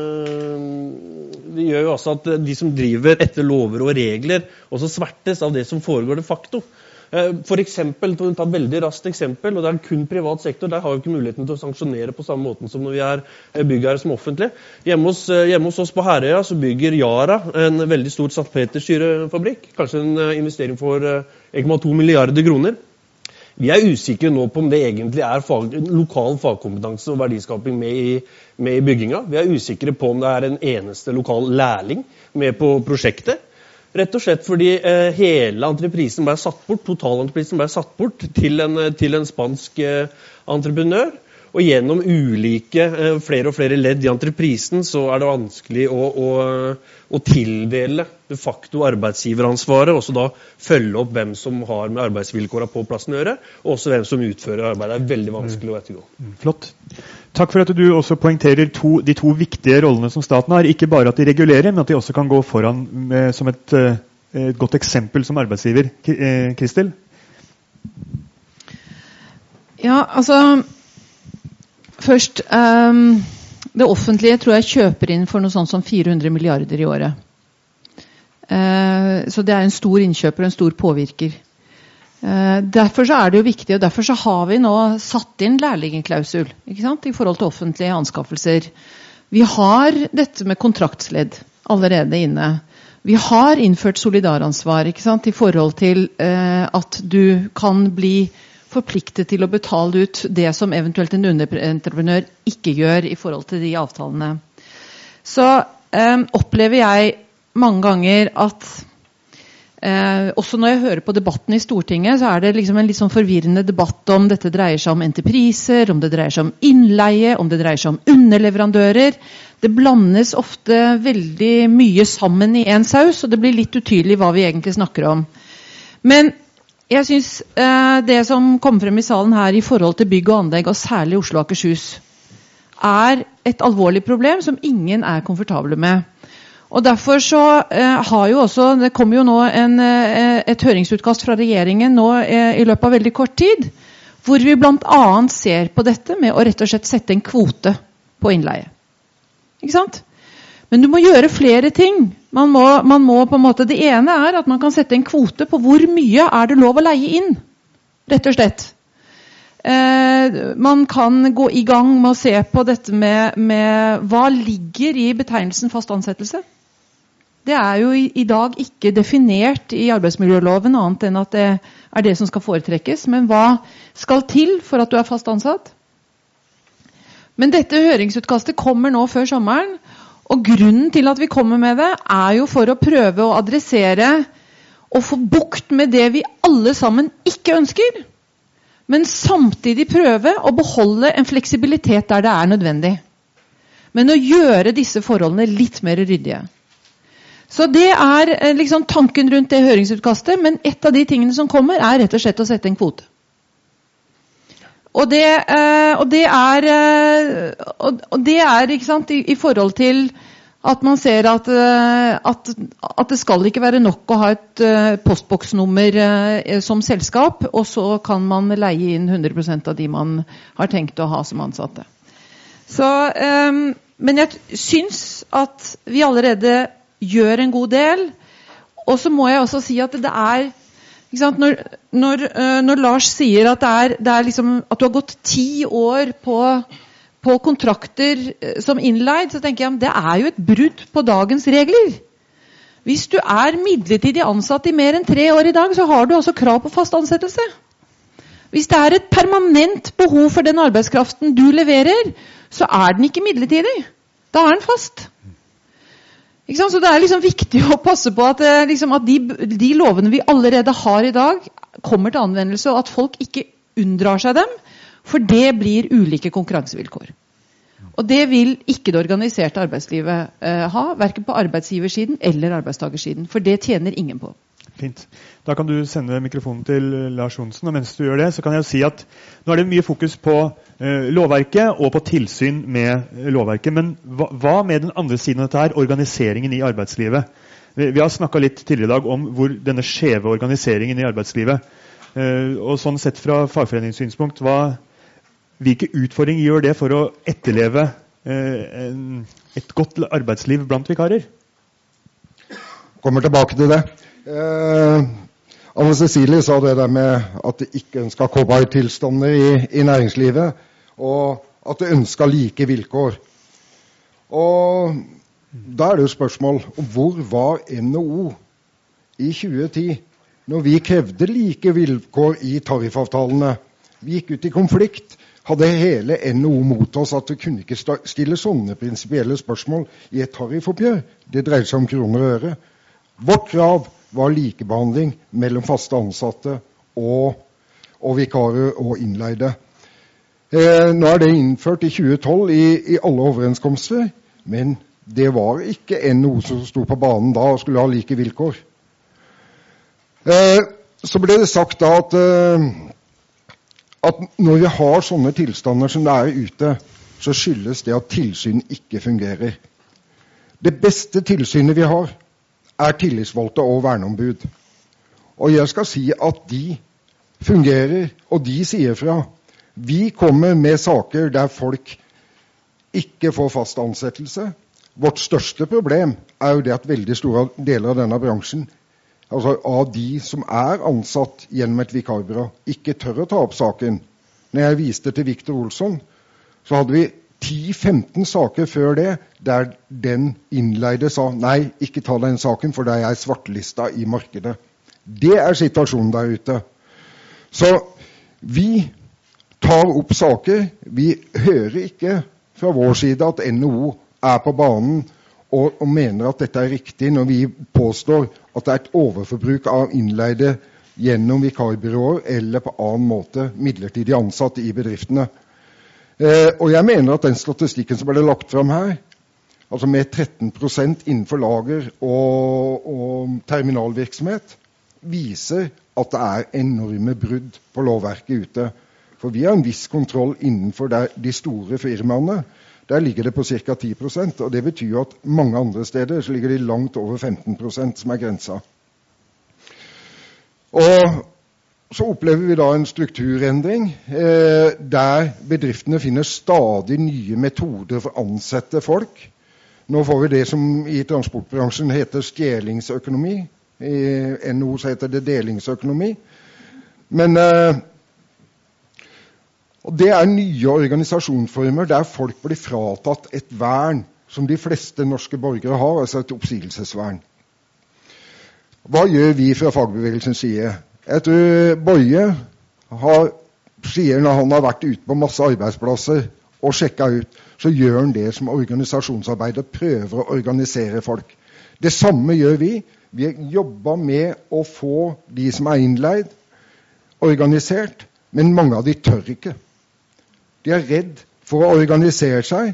det gjør jo også at de som driver etter lover og regler, også svertes av det som foregår de facto. For eksempel, til å ta et veldig raskt eksempel, og det er kun privat sektor, der har vi ikke muligheten til å sanksjonere på samme måten som når vi er byggherre som offentlig. Hjemme hos, hjemme hos oss på Herøya så bygger Yara en veldig stor salpetersyrefabrikk, kanskje en investering for en komma to milliarder kroner. Vi er usikre nå på om det egentlig er fag, lokal fagkompetanse og verdiskaping med i, med i bygginga. Vi er usikre på om det er en eneste lokal lærling med på prosjektet. Rett og slett fordi eh, hele entreprisen ble satt bort, totalentreprisen ble satt bort til en, til en spansk eh, entreprenør. Og gjennom ulike, eh, flere og flere ledd i entreprisen så er det vanskelig å, å, å tildele de facto arbeidsgiveransvaret, og så da følge opp hvem som har med arbeidsvilkårene på plassen å gjøre, og også hvem som utfører arbeidet. Det er veldig vanskelig å ettergå. Flott. Takk for at du også poengterer to, de to viktige rollene som staten har. Ikke bare at de regulerer, men at de også kan gå foran med, som et, et godt eksempel som arbeidsgiver. Kristel? Ja, altså først, um, det offentlige tror jeg kjøper inn for noe sånt som fire hundre milliarder i året. Uh, så det er en stor innkjøper og en stor påvirker. Uh, derfor så er det jo viktig, og derfor så har vi nå satt inn lærlingeklausul, ikke sant, i forhold til offentlige anskaffelser. Vi har dette med kontraktsledd allerede inne. Vi har innført solidaransvar, ikke sant, i forhold til uh, at du kan bli forpliktet til å betale ut det som eventuelt en underentreprenør ikke gjør i forhold til de avtalene. Så eh, opplever jeg mange ganger at eh, også når jeg hører på debatten i Stortinget, så er det liksom en litt sånn forvirrende debatt om dette dreier seg om entrepriser, om det dreier seg om innleie, om det dreier seg om underleverandører. Det blandes ofte veldig mye sammen i en saus, og det blir litt utydelig hva vi egentlig snakker om. Men jeg synes eh, det som kommer frem i salen her i forhold til bygg og anlegg, og særlig Oslo og Akershus, er et alvorlig problem som ingen er komfortable med. Og derfor så eh, har jo også, det kommer jo nå en, eh, et høringsutkast fra regjeringen nå eh, i løpet av veldig kort tid, hvor vi blant annet ser på dette med å rett og slett sette en kvote på innleie. Ikke sant? Men du må gjøre flere ting. Man må, man må på en måte, det ene er at man kan sette en kvote på hvor mye er det lov å leie inn, rett og slett. Eh, man kan gå i gang med å se på dette med, med hva ligger i betegnelsen fast ansettelse. Det er jo i, i dag ikke definert i arbeidsmiljøloven annet enn at det er det som skal foretrekkes, men hva skal til for at du er fast ansatt? Men dette høringsutkastet kommer nå før sommeren, og grunnen til at vi kommer med det er jo for å prøve å adressere å få bukt med det vi alle sammen ikke ønsker, men samtidig prøve å beholde en fleksibilitet der det er nødvendig. Men å gjøre disse forholdene litt mer ryddige. Så det er liksom tanken rundt det høringsutkastet, men et av de tingene som kommer er rett og slett å sette en kvote. Og det, og det er, og det er ikke sant, i, i forhold til at man ser at, at, at det skal ikke være nok å ha et postboksnummer som selskap, og så kan man leie inn hundre prosent av de man har tenkt å ha som ansatte. Så, men jeg syns at vi allerede gjør en god del, og så må jeg også si at det er ikke sant, når, når, når Lars sier at, det er, det er liksom, at du har gått ti år på, på kontrakter som innleid, så tenker jeg at det er jo et brudd på dagens regler. Hvis du er midlertidig ansatt i mer enn tre år i dag, så har du også krav på fast ansettelse. Hvis det er et permanent behov for den arbeidskraften du leverer, så er den ikke midlertidig. Da er den fast. Ikke sant? Så det er liksom viktig å passe på at, liksom, at de, de lovene vi allerede har i dag kommer til anvendelse, og at folk ikke unndrar seg dem, for det blir ulike konkurransevilkår. Og det vil ikke det organiserte arbeidslivet eh, ha, hverken på arbeidsgiversiden eller arbeidstagersiden, for det tjener ingen på. Fint. Da kan du sende mikrofonen til Lars Johnsen, og mens du gjør det, så kan jeg si at nå er det mye fokus på eh, lovverket og på tilsyn med eh, lovverket, men hva, hva med den andre siden av dette her, organiseringen i arbeidslivet? Vi, vi har snakket litt tidligere i dag om hvor denne skjeve organiseringen i arbeidslivet, eh, og sånn sett fra fagforeningssynspunkt, hva, hvilke utfordringer gjør det for å etterleve eh, en, et godt arbeidsliv blant vikarer? Kommer tilbake til det. Eh, Anne Cecilie sa det der med at det ikke ønsker cowboy-tilstander i, i næringslivet, og at det ønsker like vilkår. Og da er det jo spørsmål, hvor var N H O i tjue ti, når vi krevde like vilkår i tariffavtalene? Vi gikk ut i konflikt, hadde hele N H O mot oss at vi kunne ikke stille sånne prinsipielle spørsmål i et tariffoppgjør. Det dreide seg om kroner og øre. Vårt krav var likebehandling mellom faste ansatte og, og vikarer og innleide. Eh, nå er det innført i tjue tolv i, i alle overenskomster, men det var ikke N H O som stod på banen da og skulle ha like vilkår. Eh, så ble det sagt da at, eh, at når vi har sånne tilstander som det er ute, så skyldes det at tilsyn ikke fungerer. Det beste tilsynet vi har, er tillitsvalgte og verneombud. Og jeg skal si at de fungerer, og de sier fra. Vi kommer med saker der folk ikke får fast ansettelse. Vårt største problem er jo det at veldig store deler av denne bransjen, altså av de som er ansatt gjennom et vikarbyrå, ikke tør å ta opp saken. Når jeg viste til Victor Olsson, så hadde vi ti femten saker før det, der den innleide sa, nei, ikke ta den saken, for da er jeg svartlista i markedet. Det er situasjonen der ute. Så vi tar opp saker, vi hører ikke fra vår side at N H O er på banen og, og mener at dette er riktig, når vi påstår at det er et overforbruk av innleide gjennom vikarbyråer, eller på annen måte midlertidig ansatte i bedriftene. Eh, og jeg mener at den statistikken som ble lagt frem her, altså med tretten prosent innenfor lager og, og terminalvirksomhet, viser at det er enorme brudd på lovverket ute. For vi har en viss kontroll innenfor der, de store firmaene. Der ligger det på ca. ti prosent, og det betyr at mange andre steder så ligger det langt over femten prosent som er grensa. Og så opplever vi da en strukturendring eh, der bedriftene finner stadig nye metoder for å ansette folk. Nå får vi det som i transportbransjen heter stjelingsøkonomi. I N H O så heter det delingsøkonomi. Men eh, og det er nye organisasjonsformer der folk blir fratatt et vern som de fleste norske borgere har, altså et oppsigelsesvern. Hva gjør vi fra fagbevegelsens side? Jeg tror Boje har, sier når han har vært ute på masse arbeidsplasser og sjekket ut, så gjør han det som organisasjonsarbeider, prøver å organisere folk. Det samme gjør vi. Vi jobber med å få de som er innleid, organisert, men mange av de tør ikke. De er redd for å organisere seg.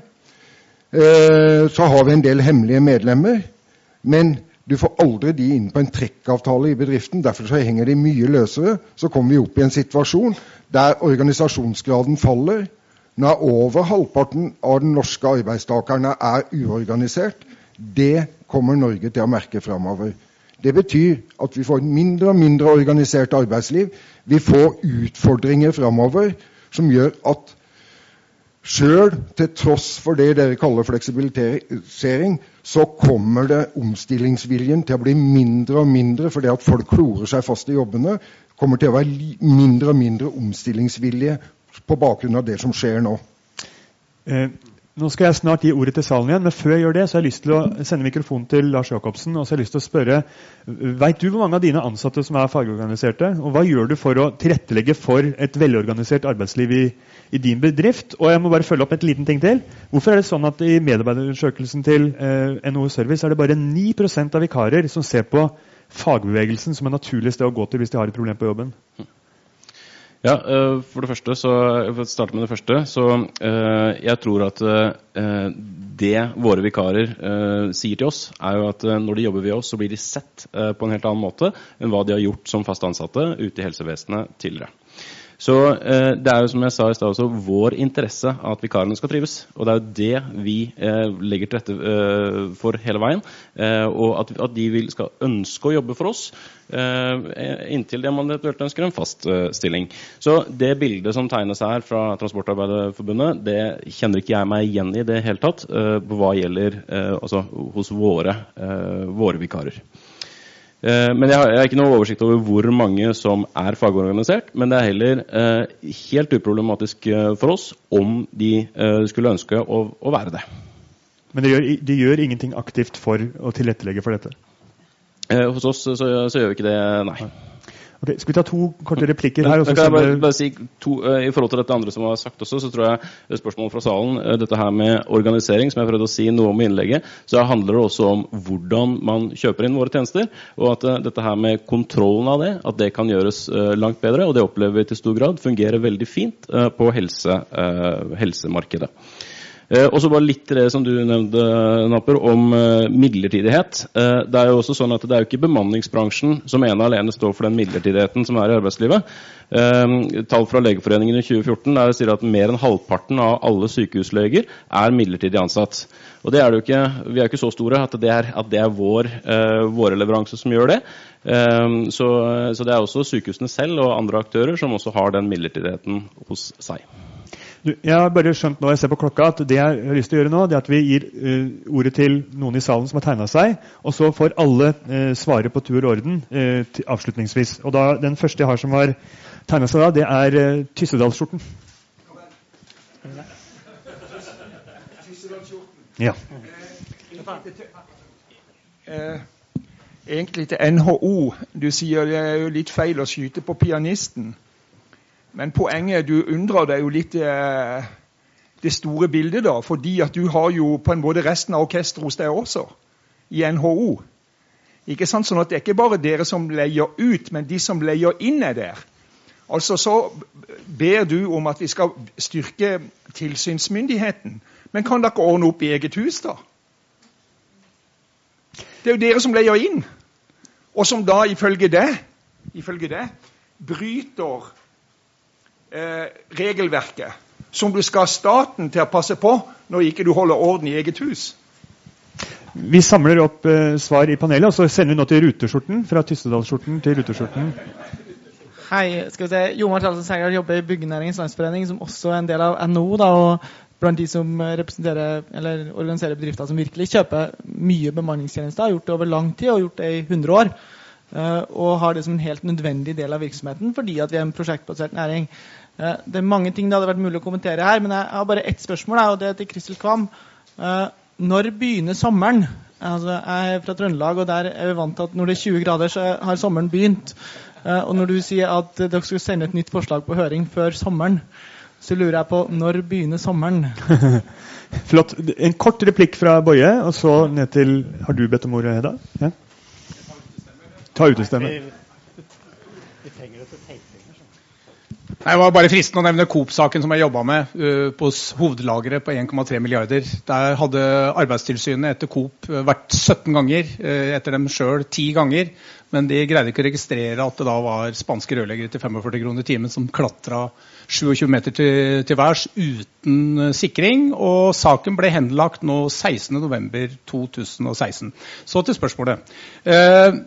Eh, så har vi en del hemmelige medlemmer, men du får aldri de inn på en trekkavtale i bedriften. Derfor så henger de mye løsere. Så kommer vi opp i en situasjon der organisasjonsgraden faller. Når over halvparten av den norske arbeidstakerne er uorganisert, det kommer Norge til å merke fremover. Det betyr at vi får et mindre og mindre organisert arbeidsliv. Vi får utfordringer fremover som gjør at selv til tross for det dere kaller fleksibilisering, så kommer det omstillingsviljen til å bli mindre og mindre, fordi at folk klorer seg fast i jobbene, kommer til å være mindre og mindre omstillingsvilje på bakgrunn av det som skjer nå. Eh, nå skal jeg snart gi ordet til salen igjen, men før jeg gjør det, så har jeg lyst til å sende mikrofonen til Lars Jacobsen, og så har jeg lyst til å spørre, vet du hvor mange av dine ansatte som er fagorganiserte, og hva gjør du for å tilrettelegge for et velorganisert arbeidsliv i, i din bedrift? Og jeg må bare følge opp et liten ting til. Hvorfor er det sånn at i medarbeiderundersøkelsen til eh, N H O Service er det bare ni prosent av vikarer som ser på fagbevegelsen som en naturlig sted å gå til hvis de har et problem på jobben? Ja, for det første, så for å starte med det første, så uh, jeg tror at uh, det våre vikarer uh, sier til oss, er jo at uh, når de jobber ved oss, så blir de sett uh, på en helt annen måte enn hva de har gjort som fast ansatte ute i helsevesenet tidligere. Så eh, det er jo som jeg sa i sted også vår interesse at vikarene skal trives, og det er jo det vi eh, legger til rette eh, for hele veien, eh, og at, at de vil, skal ønske å jobbe for oss eh, inntil det man eventuelt ønsker en fast eh, stilling. Så det bildet som tegnes her fra Transportarbeiderforbundet, det kjenner ikke jeg meg igjen i det hele tatt, eh, på hva gjelder eh, altså, hos våre, eh, våre vikarer. Men jeg har ikke noe oversikt over hvor mange som er fagorganisert, men det er heller eh, helt uproblematisk for oss om de eh, skulle ønske å, å være det. Men de gjør, de gjør ingenting aktivt for å tilrettelegge for dette? Eh, hos oss så, så gjør vi ikke det, nei. Okay, skal vi ta to korte replikker her? Men, kan jeg bare, bare si to, uh, I forhold til dette andre som var sagt også, så tror jeg spørsmålet fra salen, uh, dette her med organisering, som jeg prøvde å si noe om i innlegget, så handler det også om hvordan man kjøper inn våre tjenester, og at uh, dette her med kontrollen av det, at det kan gjøres uh, langt bedre, og det opplever vi til stor grad, fungerer veldig fint uh, på helse, uh, helsemarkedet. Eh, og så bare litt til det som du nevnte, Napper, om eh, midlertidighet. Eh, det er jo også sånn at det er jo ikke bemanningsbransjen som ene alene står for den midlertidigheten som er i arbeidslivet. Eh, tall fra Legeforeningen i tjue fjorten der det sier at mer enn halvparten av alle sykehusleger er midlertidig ansatt. Og det er det jo ikke, vi er jo ikke så store at det er, at det er vår, eh, våre leveranser som gjør det. Eh, så, så det er også sykehusene selv og andre aktører som også har den midlertidigheten hos seg. Du, jeg har bare skjønt nå, jeg ser på klokka, at det jeg har lyst til å gjøre nå, det er at vi gir uh, ordet til noen i salen som har tegnet seg, og så får alle uh, svare på tur og orden uh, til, avslutningsvis. Og da, den første jeg har som har tegnet seg da, det er uh, Tyssedalsskjorten. Ja. Eh, egentlig til N H O. Du sier det er jo litt feil å skyte på pianisten. Men poenget, du undrer deg jo litt eh, det store bildet da, fordi at du har jo på en måte resten av orkestret hos deg også, i N H O. Ikke sant? Sånn at det er ikke bare dere som leier ut, men de som leier inn er der. Altså så ber du om at vi skal styrke tilsynsmyndigheten, men kan dere ordne opp i eget hus da? Det er jo dere som leier inn, og som da ifølge det, ifølge det, bryter Eh, regelverket som du skal ha staten til å passe på når ikke du holder orden i eget hus. Vi samler opp eh, svar i panelet, og så sender vi nå til Ruteskjorten, fra Tyssedalsskjorten til Ruteskjorten. Hei, skal vi se. Jo Martin Seger jobber i Byggenæringens Landsforening, som også er en del av N H O, da, og blant de som representerer, eller organiserer bedrifter som virkelig kjøper mye bemanningstjenester, har gjort det over lang tid, og gjort det i hundre år. Uh, og har det som en helt nødvendig del av virksomheten, fordi at vi er en prosjektbasert næring. Uh, det er mange ting det hadde vært mulig å kommentere her, men jeg har bare ett spørsmål, og det er til Kristel Kvam. Uh, når begynner sommeren? Altså, jeg er fra Trøndelag, og der er vi vant til at når det er tjue grader, så har sommeren begynt. Uh, og når du sier at dere skal sende et nytt forslag på høring før sommeren, så lurer jeg på, når begynner sommeren? Flott. En kort replikk fra Boje, og så ned til, har du bedt om ordet, Hedda? Ja? Ta utestemmen. Det var bare fristende å nevne Coop-saken som jeg jobbet med uh, på hovedlageret på en komma tre milliarder. Der hadde Arbeidstilsynet etter Coop uh, vært sytten ganger, uh, etter dem selv ti ganger. Men de greide ikke å registrere at det da var spanske rørleggere til førtifem kroner i timen som klatret tjuesju meter til, til værs uten uh, sikring. Og saken ble henlagt nå sekstende november to tusen og seksten. Så til spørsmålet. Uh,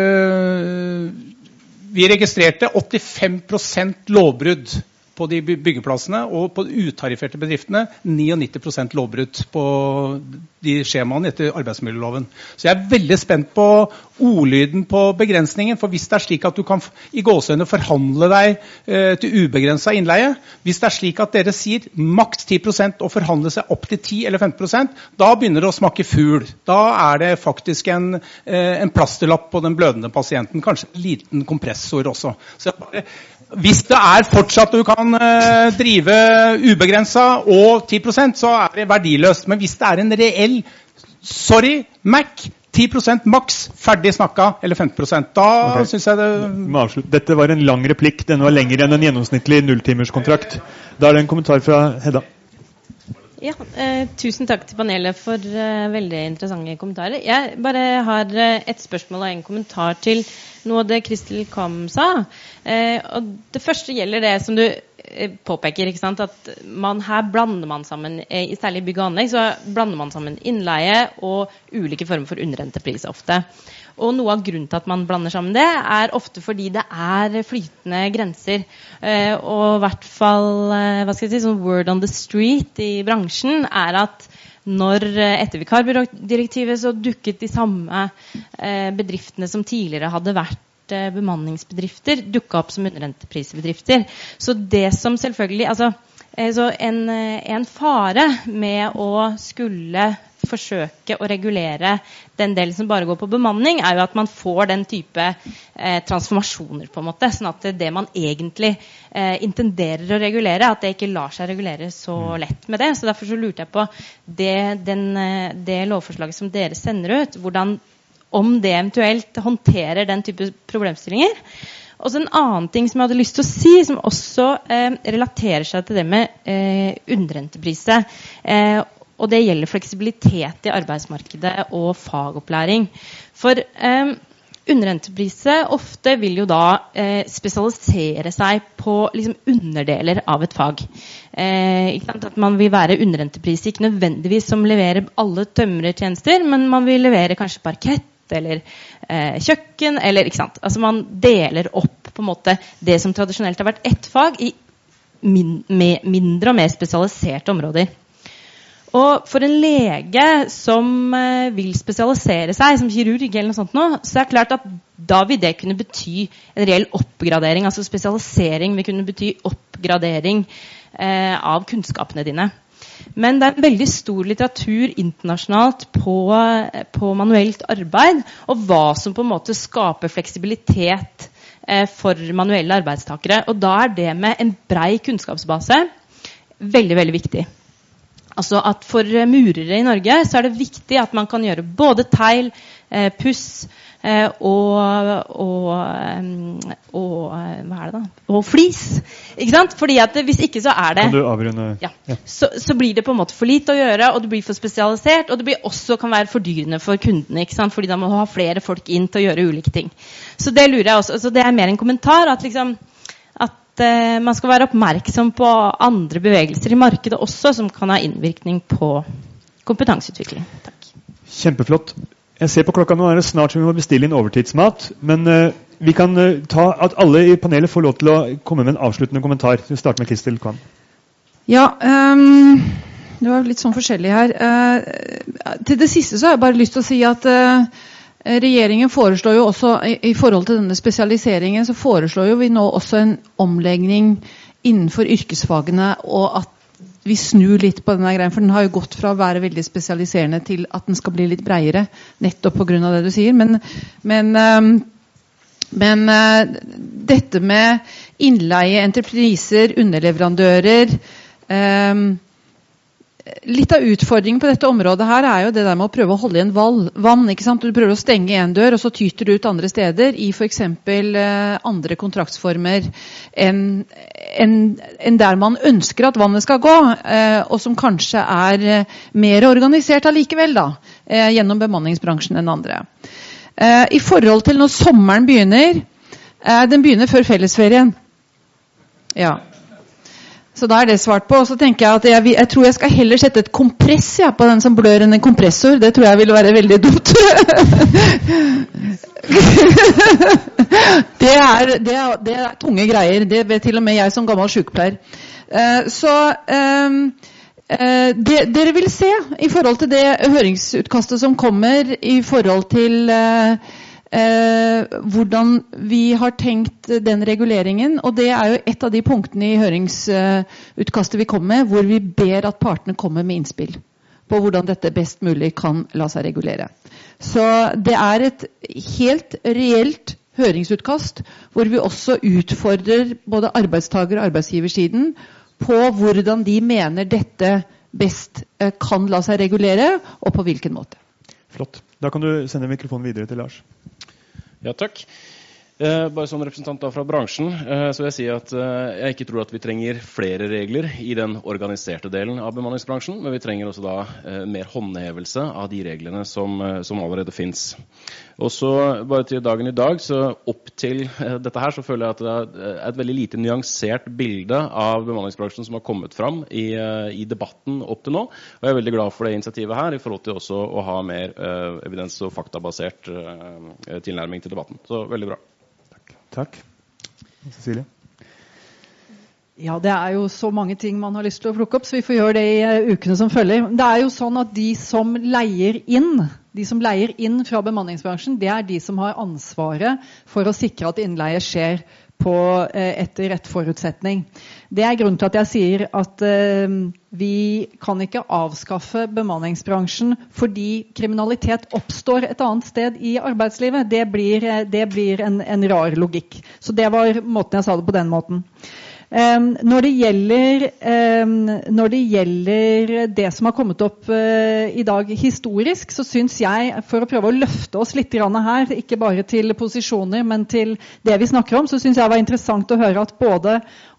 uh, Vi registrerte åttifem prosent lovbrudd på de byggeplassene, og på utarifferte bedriftene nittini prosent lovbrudd på de skjemaene etter arbeidsmiljøloven. Så jeg er veldig spent på ordlyden på begrensningen, for hvis det er slik at du kan i gåseøyne forhandle deg eh, til ubegrenset innleie, hvis det er slik at dere sier maks ti prosent og forhandle seg opp til ti eller femten prosent, da begynner det å smake fugl. Da er det faktisk en, eh, en plasterlapp på den blødende pasienten, kanskje en liten kompressor også. Så jeg bare Hvis det er fortsatt du kan uh, drive ubegrenset og ti prosent, så er det verdiløst. Men hvis det er en reell, sorry, Mac, ti prosent maks, ferdig snakka, eller femten prosent, da okay. Synes jeg det... Dette var en lang replikk, den var lengre enn en gjennomsnittlig nulltimerskontrakt. Da er det en kommentar fra Hedda. Ja, eh, tusen takk til panelet for eh, veldig interessante kommentarer. Jeg bare har eh, et spørsmål og en kommentar til noe av det Kristel Kam sa. Eh, og det første gjelder det som du eh, påpeker, ikke sant? At man, her blander man sammen, eh, i særlig bygg og anlegg, så blander man sammen innleie og ulike former for underrentepris ofte. Og noe av grunnen til at man blander sammen det, er ofte fordi det er flytende grenser. Eh, og i hvert fall, eh, hva skal jeg si, sånn word on the street i bransjen er at når etter vikarbyrådirektivet så dukket de samme eh, bedriftene som tidligere hadde vært eh, bemanningsbedrifter, dukket opp som underrenteprisbedrifter. Så det som selvfølgelig, altså, eh, så en, en fare med å skulle forsøke å regulere den delen som bare går på bemanning, er jo at man får den type eh, transformasjoner på en måte, sånn at det man egentlig eh, intenderer å regulere, at det ikke lar seg regulere så lett med det. Så derfor så lurte jeg på det, den, det lovforslaget som dere sender ut, hvordan, om det eventuelt håndterer den type problemstillinger. Og så en annen ting som jeg hadde lyst til å si, som også eh, relaterer seg til det med eh, underrenteprise, eh, og det gjelder fleksibilitet i arbeidsmarkedet og fagopplæring. For eh, underrenteprise ofte vil jo da eh, spesialisere seg på liksom, underdeler av et fag. Eh, ikke sant? At man vil være underrenteprise, ikke nødvendigvis som leverer alle tømrertjenester, men man vil levere kanskje parkett eller eh, kjøkken, eller ikke sant? Altså man deler opp på en måte det som tradisjonelt har vært ett fag i min, med mindre og mer spesialiserte områder. Og for en lege som eh, vil spesialisere seg som kirurg eller noe sånt nå, så er det klart at da vil det kunne bety en reell oppgradering, altså spesialisering vil kunne bety oppgradering eh, av kunnskapene dine. Men det er en veldig stor litteratur internasjonalt på, på manuelt arbeid, og hva som på en måte skaper fleksibilitet eh, for manuelle arbeidstakere. Og da er det med en brei kunnskapsbase veldig, veldig viktig. Altså at for murere i Norge så er det viktig at man kan gjøre både teil, eh, puss eh, og, og, og, hva er det da? Og flis. Ikke sant? Fordi at hvis ikke så er det... Kan du avrunde? Ja. Ja. Så, så blir det på en måte for lite å gjøre, og det blir for spesialisert, og det blir også kan være fordyrende for kundene, ikke sant? Fordi da må du ha flere folk inn til å gjøre ulike ting. Så det lurer jeg også. Så det er mer en kommentar at liksom... man skal være oppmerksom på andre bevegelser i markedet også, som kan ha innvirkning på kompetanseutvikling. Takk. Kjempeflott. Jeg ser på klokka nå, er det snart som vi må bestille inn overtidsmat, men uh, vi kan uh, ta at alle i panelet får lov til å komme med en avsluttende kommentar. Vi starter med Kristel Kam. Ja, um, det var litt sånn forskjellig her. Uh, til det siste så har jeg bare lyst til å si at uh, regjeringen foreslår jo også, i, i forhold til denne spesialiseringen, så foreslår jo vi nå også en omlegging innenfor yrkesfagene, og at vi snur litt på denne greien, for den har jo gått fra å være veldig spesialiserende til at den skal bli litt bredere, nettopp på grunn av det du sier. Men, men, um, men uh, dette med innleie, entrepriser, underleverandører, um, litt av utfordringen på dette området her er jo det der med å prøve å holde igjen val, vann, ikke sant? Du prøver å stenge en dør, og så tyter du ut andre steder i for eksempel eh, andre kontraktsformer enn en, en der man ønsker at vannet skal gå, eh, og som kanskje er eh, mer organisert allikevel da, eh, gjennom bemanningsbransjen enn andre. Eh, I forhold til når sommeren begynner, eh, den begynner før fellesferien. Ja. Så da er det svart på, og så tenker jeg at jeg, jeg tror jeg skal heller sette et kompress ja, på den som blør enn en kompressor. Det tror jeg vil være veldig dumt. det, er, det, er, det er tunge greier. Det vet til og med jeg som gammel sykepleier. Uh, så um, uh, det dere vil se i forhold til det høringsutkastet som kommer i forhold til uh, Eh, hvordan vi har tenkt den reguleringen, og det er jo et av de punktene i høringsutkastet vi kommer med, hvor vi ber at partene kommer med innspill på hvordan dette best mulig kan la seg regulere. Så det er et helt reelt høringsutkast, hvor vi også utfordrer både arbeidstager- og arbeidsgiversiden på hvordan de mener dette best eh, kan la seg regulere, og på hvilken måte. Flott. Da kan du sende mikrofonen videre til Lars. Ja, takk. Eh, bare som representant da fra bransjen, eh, så vil jeg si at eh, jeg ikke tror at vi trenger flere regler i den organiserte delen av bemanningsbransjen, men vi trenger også da eh, mer håndhevelse av de reglene som, eh, som allerede finnes. Og så bare til dagen i dag, så opp til eh, dette her, så føler jeg at det er et veldig lite nyansert bilde av bemanningsbransjen som har kommet fram i, eh, i debatten opp til nå. Og jeg er veldig glad for det initiativet her, i forhold til også å ha mer eh, evidens- og faktabasert eh, tilnærming til debatten. Så veldig bra. Takk. Cecilie? Ja, det er jo så mange ting man har lyst til å plukke opp, så vi får gjøre det i uh, ukene som følger. Det er jo sånn at de som leier inn, de som leier inn fra bemanningsbransjen, det er de som har ansvaret for å sikre at innleie skjer på uh, etter rett forutsetning. Det er grunnen til at jeg sier at uh, vi kan ikke avskaffe bemanningsbransjen fordi kriminalitet oppstår et annet sted i arbeidslivet. Det blir, det blir en, en rar logikk. Så det var måten jeg sa det på den måten. Um, når, det gjelder, um, når det gjelder det som har kommet opp uh, i dag historisk, så synes jeg, for å prøve å løfte oss litt grann her, ikke bare til posisjoner, men til det vi snakker om, så synes jeg det var interessant å høre at både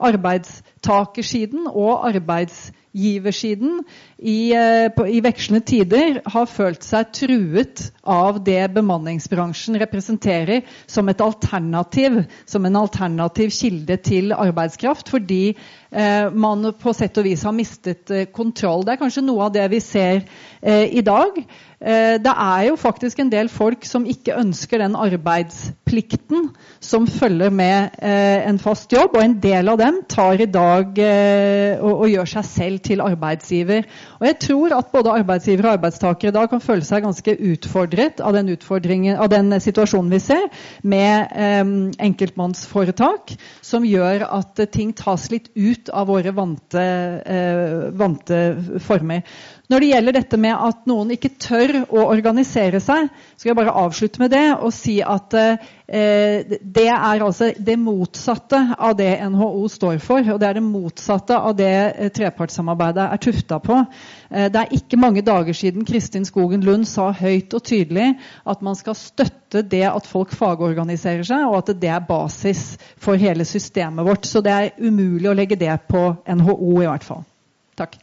arbeidstakersiden og arbeidsgiversiden i, uh, på, i vekslende tider har følt seg truet av det bemanningsbransjen representerer som et alternativ, som en alternativ kilde til arbeidskraft, fordi eh, man på sett og vis har mistet eh, kontroll. Det er kanskje noe av det vi ser eh, i dag. Eh, det er jo faktisk en del folk som ikke ønsker den arbeidsplikten som følger med eh, en fast jobb, og en del av dem tar i dag eh, og, og gjør seg selv til arbeidsgiver. Og jeg tror at både arbeidsgiver og arbeidstakere i dag kan føle seg ganske utfordret av den, utfordringen, av den situasjonen vi ser med eh, enkeltmannsforetak, som gjør at ting tas litt ut av våre vante, eh, vante former. Når det gjelder dette med at noen ikke tør å organisere seg, skal jeg bare avslutte med det og si at eh, det er altså det motsatte av det N H O står for, og det er det motsatte av det eh, trepartssamarbeidet er tuftet på. Eh, det er ikke mange dager siden Kristin Skogen Lund sa høyt og tydelig at man skal støtte det at folk fagorganiserer seg, og at det er basis for hele systemet vårt. Så det er umulig å legge det på N H O i hvert fall. Takk.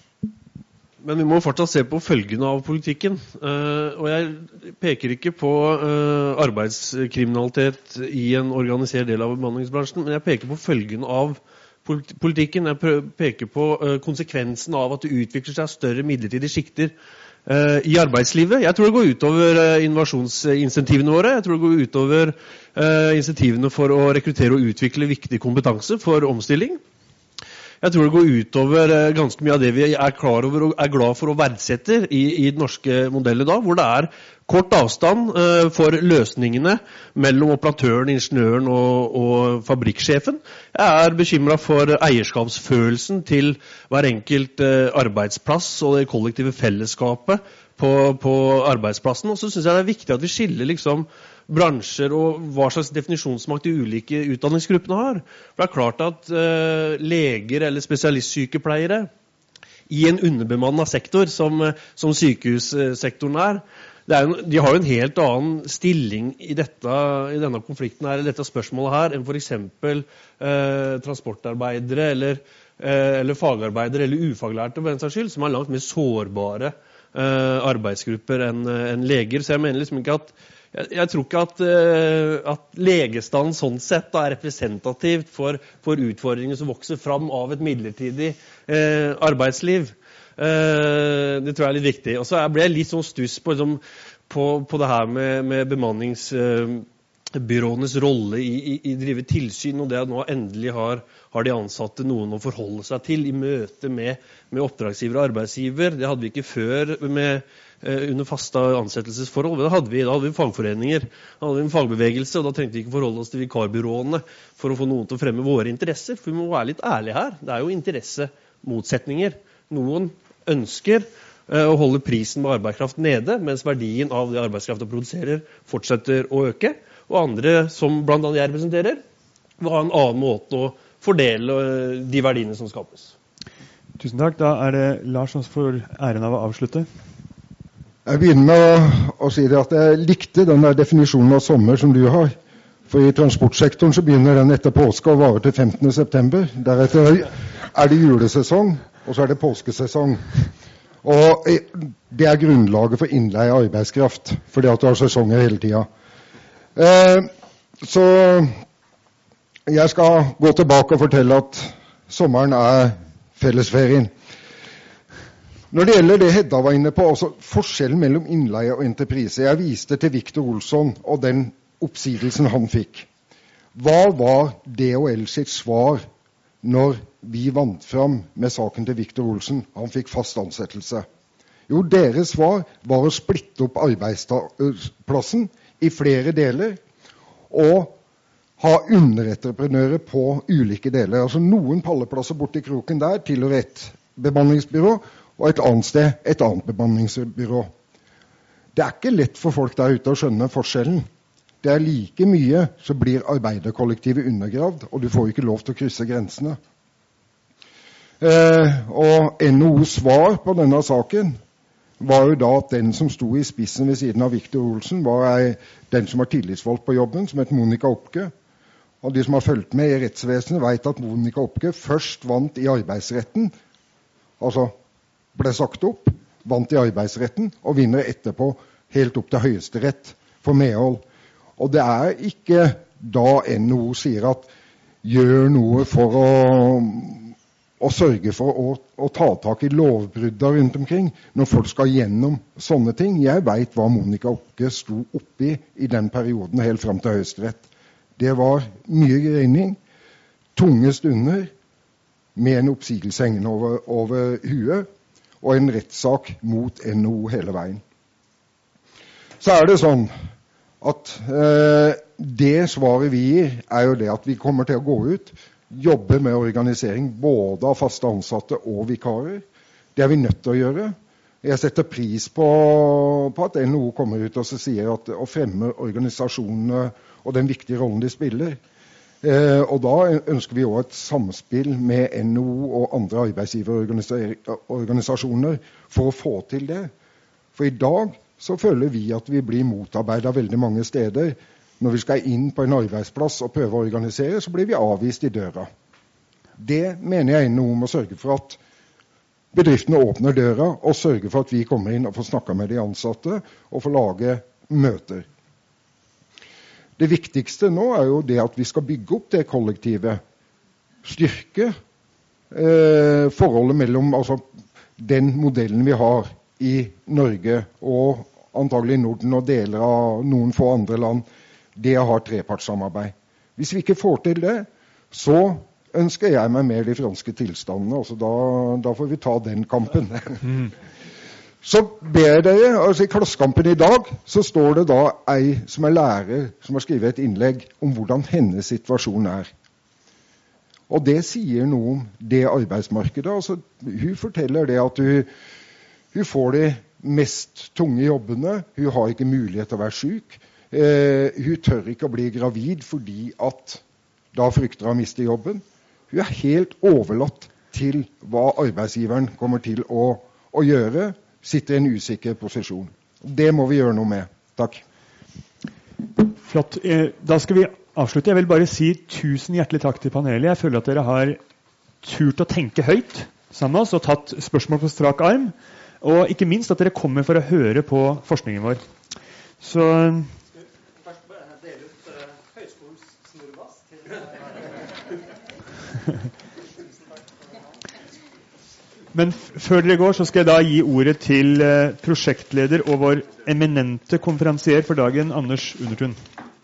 Men vi må fortsatt se på følgene av politikken. Uh, og jeg peker ikke på uh, arbeidskriminalitet i en organisert del av bemanningsbransjen, men jeg peker på følgene av politikken. Jeg peker på uh, konsekvensen av at det utvikler seg større midlertidige skikter uh, i arbeidslivet. Jeg tror det går utover uh, innovasjonsinsentivene våre. Jeg tror det går utover uh, insentivene for å rekruttere og utvikle viktig kompetanse for omstilling. Jeg tror det går utover ganske mye av det vi er klar over og er glad for og verdsetter i, i den norske modellen da, hvor det er kort avstand uh, for løsningene mellom operatøren, ingeniøren og, og fabrikksjefen. Jeg er bekymret for eierskapsfølelsen til hver enkelt uh, arbeidsplass og det kollektive fellesskapet på, på arbeidsplassen. Og så synes jeg det er viktig at vi skiller liksom bransjer og hva slags definisjonsmakt de ulike utdanningsgruppene har. For det er klart at uh, leger eller spesialistsykepleiere i en underbemannet sektor som, som sykehussektoren er. Det er jo, de har jo en helt annen stilling i, dette, i denne konflikten her, eller dette spørsmålet her, enn for eksempel eh, transportarbeidere eller, eh, eller fagarbeidere eller ufaglærte på den saks skyld, som er langt mer sårbare eh, arbeidsgrupper enn, enn leger. Så jeg mener liksom ikke at Jeg, jeg tror ikke at, uh, at legestanden sånn sett da, er representativt for, for utfordringer som vokser fram av et midlertidig uh, arbeidsliv. Uh, det tror jeg er litt viktig. Og så ble jeg litt sånn stuss på, liksom, på, på det her med, med bemanningsbyråenes uh, rolle i, i, i drive tilsyn, og det at nå endelig har, har de ansatte noen å forholde seg til i møte med, med oppdragsgiver og arbeidsgiver. Det hadde vi ikke før med under faste ansettelsesforhold. Da hadde vi, da hadde vi fagforeninger, da hadde vi en fagbevegelse, og da trengte vi ikke forholde oss til vikarbyråene for å få noen til å fremme våre interesser, for vi må være litt ærlige her. Det er jo interessemotsetninger. Noen ønsker uh, å holde prisen på arbeidskraft nede, mens verdien av det arbeidskraften produserer fortsetter å øke, og andre, som blant annet jeg representerer, vil ha en annen måte å fordele uh, de verdiene som skapes. Tusen takk. Da er det Lars som får æren av å avslutte. Jeg begynner med å, å si det at jeg likte den der definisjonen av sommer som du har. For i transportsektoren så begynner den etter påske og varer til femtende september. Deretter er det julesesong, og så er det påskesesong. Og det er grunnlaget for innleie av arbeidskraft, fordi at du har sesonger hele tiden. Eh, så jeg skal gå tilbake og fortelle at sommeren er fellesferien. Når det gjelder det Hedda var inne på, altså forskjellen mellom innleie og entreprise. Jeg viste til Victor Olsson og den oppsigelsen han fikk. Hva var D og L sitt svar når vi vant fram med saken til Victor Olsson? Han fikk fast ansettelse. Jo, deres svar var å splitte opp arbeidsplassen i flere deler og ha underentreprenører på ulike deler. Altså noen palleplasser borti kroken der tilhører et bemanningsbyrå, og et annet sted et annet bemanningsbyrå. Det er ikke lett for folk der ute å skjønne forskjellen. Det er like mye så blir arbeiderkollektivet undergravd, og du får ikke lov til å krysse grensene. Eh, og N H O's svar på denne saken var jo da at den som sto i spissen ved siden av Victor Olsson, var ei, den som var tillitsvalgt på jobben, som het Monica Opke. Og de som har fulgt med i rettsvesenet vet at Monica Opke først vant i arbeidsretten, altså ble sagt opp, vant i arbeidsretten, og vinner etterpå helt opp til Høyesterett for medhold. Og det er ikke da N H O sier at gjør noe for å, å sørge for å, å ta tak i lovbrudder rundt omkring, når folk skal gjennom sånne ting. Jeg vet hva Monica Opke sto oppi i den perioden helt frem til Høyesterett. Det var mye grining, tunge stunder, med en oppsigelse hengende over, over huet, og en rettssak mot N H O hele veien. Så er det sånn at eh, det svaret vi gir er jo det at vi kommer til å gå ut, jobbe med organisering både av faste ansatte og vikarer. Det er vi nødt til å gjøre. Jeg setter pris på, på at N H O kommer ut og så sier at å fremme organisasjonene og den viktige rollen de spiller. Eh, og da ønsker vi også et samspill med N H O og andre arbeidsgiverorganisasjoner for å få til det. For i dag så føler vi at vi blir motarbeidet veldig mange steder. Når vi skal inn på en arbeidsplass og prøve å organisere, så blir vi avvist i døra. Det mener jeg N H O må sørge for at bedriftene åpner døra og sørger for at vi kommer inn og får snakke med de ansatte og får lage møter. Det viktigste nå er jo det at vi skal bygge opp det kollektivet, styrke eh, forholdet mellom altså, den modellen vi har i Norge og antagelig Norden og deler av noen få andre land, det har trepartssamarbeid. Hvis vi ikke får til det, så ønsker jeg meg mer de franske tilstandene, altså da, da får vi ta den kampen. Mm. Så ber jeg dere, altså i Klassekampen i dag, så står det da ei som er lærer, som har skrevet et innlegg om hvordan hennes situasjon er. Og det sier noe om det arbeidsmarkedet. Altså, hun forteller det at hun, hun får de mest tunge jobbene, hun har ikke mulighet til å være syk, eh, hun tør ikke å bli gravid fordi at da frykter hun å miste jobben. Hun er helt overlatt til hva arbeidsgiveren kommer til å, å gjøre, sitter i en usikker posisjon. Det må vi gjøre noe med. Takk. Flott. Da skal vi avslutte. Jeg vil bare si tusen hjertelig takk til panelet. Jeg føler at dere har turt å tenke høyt sammen med oss og tatt spørsmål på strak arm. Og ikke minst at dere kommer for å høre på forskningen vår. Så... Men før dere går, så skal jeg da gi ordet til eh, prosjektleder og vår eminente konferansier for dagen, Anders Undertun.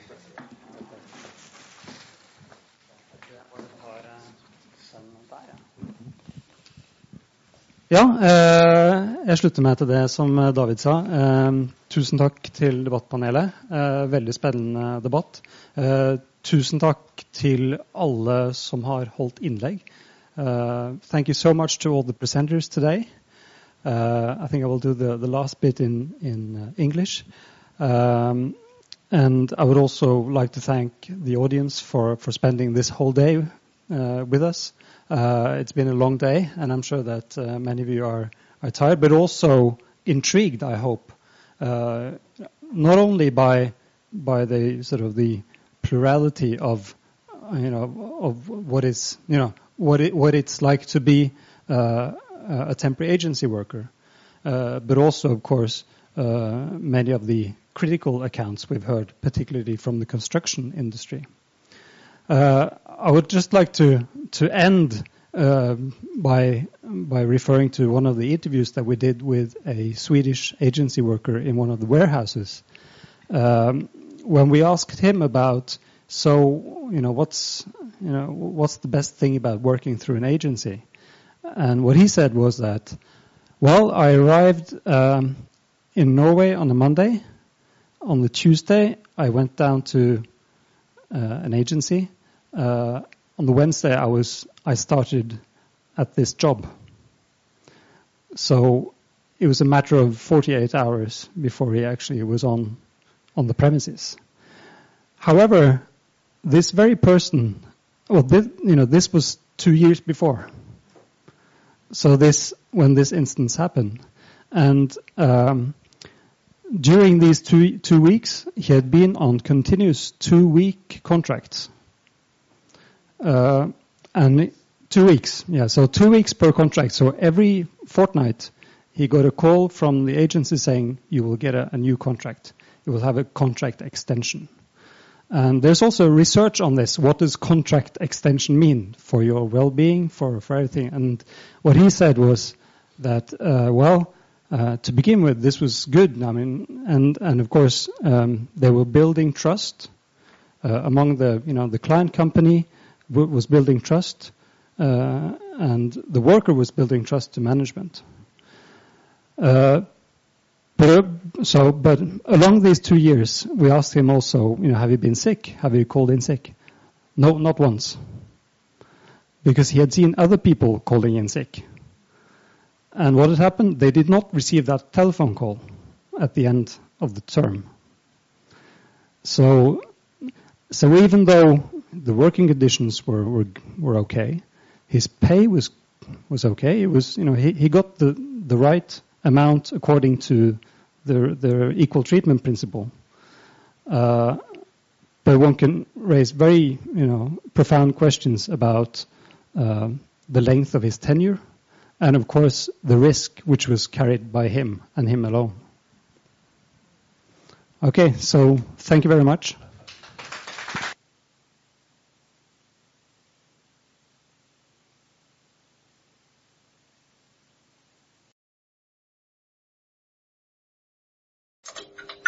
Ja, eh, jeg slutter meg til det som David sa. Eh, tusen takk til debattpanelet. Eh, veldig spennende debatt. Eh, tusen takk til alle som har holdt innlegg. Uh, thank you so much to all the presenters today. Uh, I think I will do the, the last bit in, in uh, English. Um, and I would also like to thank the audience for, for spending this whole day uh, with us. Uh, it's been a long day, and I'm sure that uh, many of you are, are tired, but also intrigued, I hope, uh, not only by, by the sort of the plurality of, you know, of what is, you know, what it, what it's like to be uh, a temporary agency worker, uh, but also, of course, uh, many of the critical accounts we've heard, particularly from the construction industry. Uh, I would just like to to end uh, by by referring to one of the interviews that we did with a Swedish agency worker in one of the warehouses. Um, when we asked him about, so you know, what's you know, what's the best thing about working through an agency? And what he said was that, well, I arrived um, in Norway on a Monday. On the Tuesday, I went down to uh, an agency. Uh, on the Wednesday, I was I started at this job. So it was a matter of forty-eight hours before he actually was on on the premises. However, this very person, well, this, you know, this was two years before. So this, when this instance happened, and um, during these two two weeks, he had been on continuous two-week contracts. Uh, and two weeks, yeah, so two weeks per contract. So every fortnight, he got a call from the agency saying, you will get a, a new contract. You will have a contract extension. And there's also research on this. What does contract extension mean for your well-being, for, for everything? And what he said was that, uh, well, uh, to begin with, this was good. I mean, and, and of course, um, they were building trust uh, among the, you know, the client company w- was building trust, uh, and the worker was building trust to management. Uh, But, so, but along these two years, we asked him also, you know, have you been sick? Have you called in sick? No, not once. Because he had seen other people calling in sick. And what had happened, they did not receive that telephone call at the end of the term. So, so even though the working conditions were, were, were okay, his pay was, was okay. It was, you know, he, he got the, the right amount according to the, the equal treatment principle. Uh, but one can raise very, you know, profound questions about uh, the length of his tenure and, of course, the risk which was carried by him and him alone. Okay, so thank you very much. You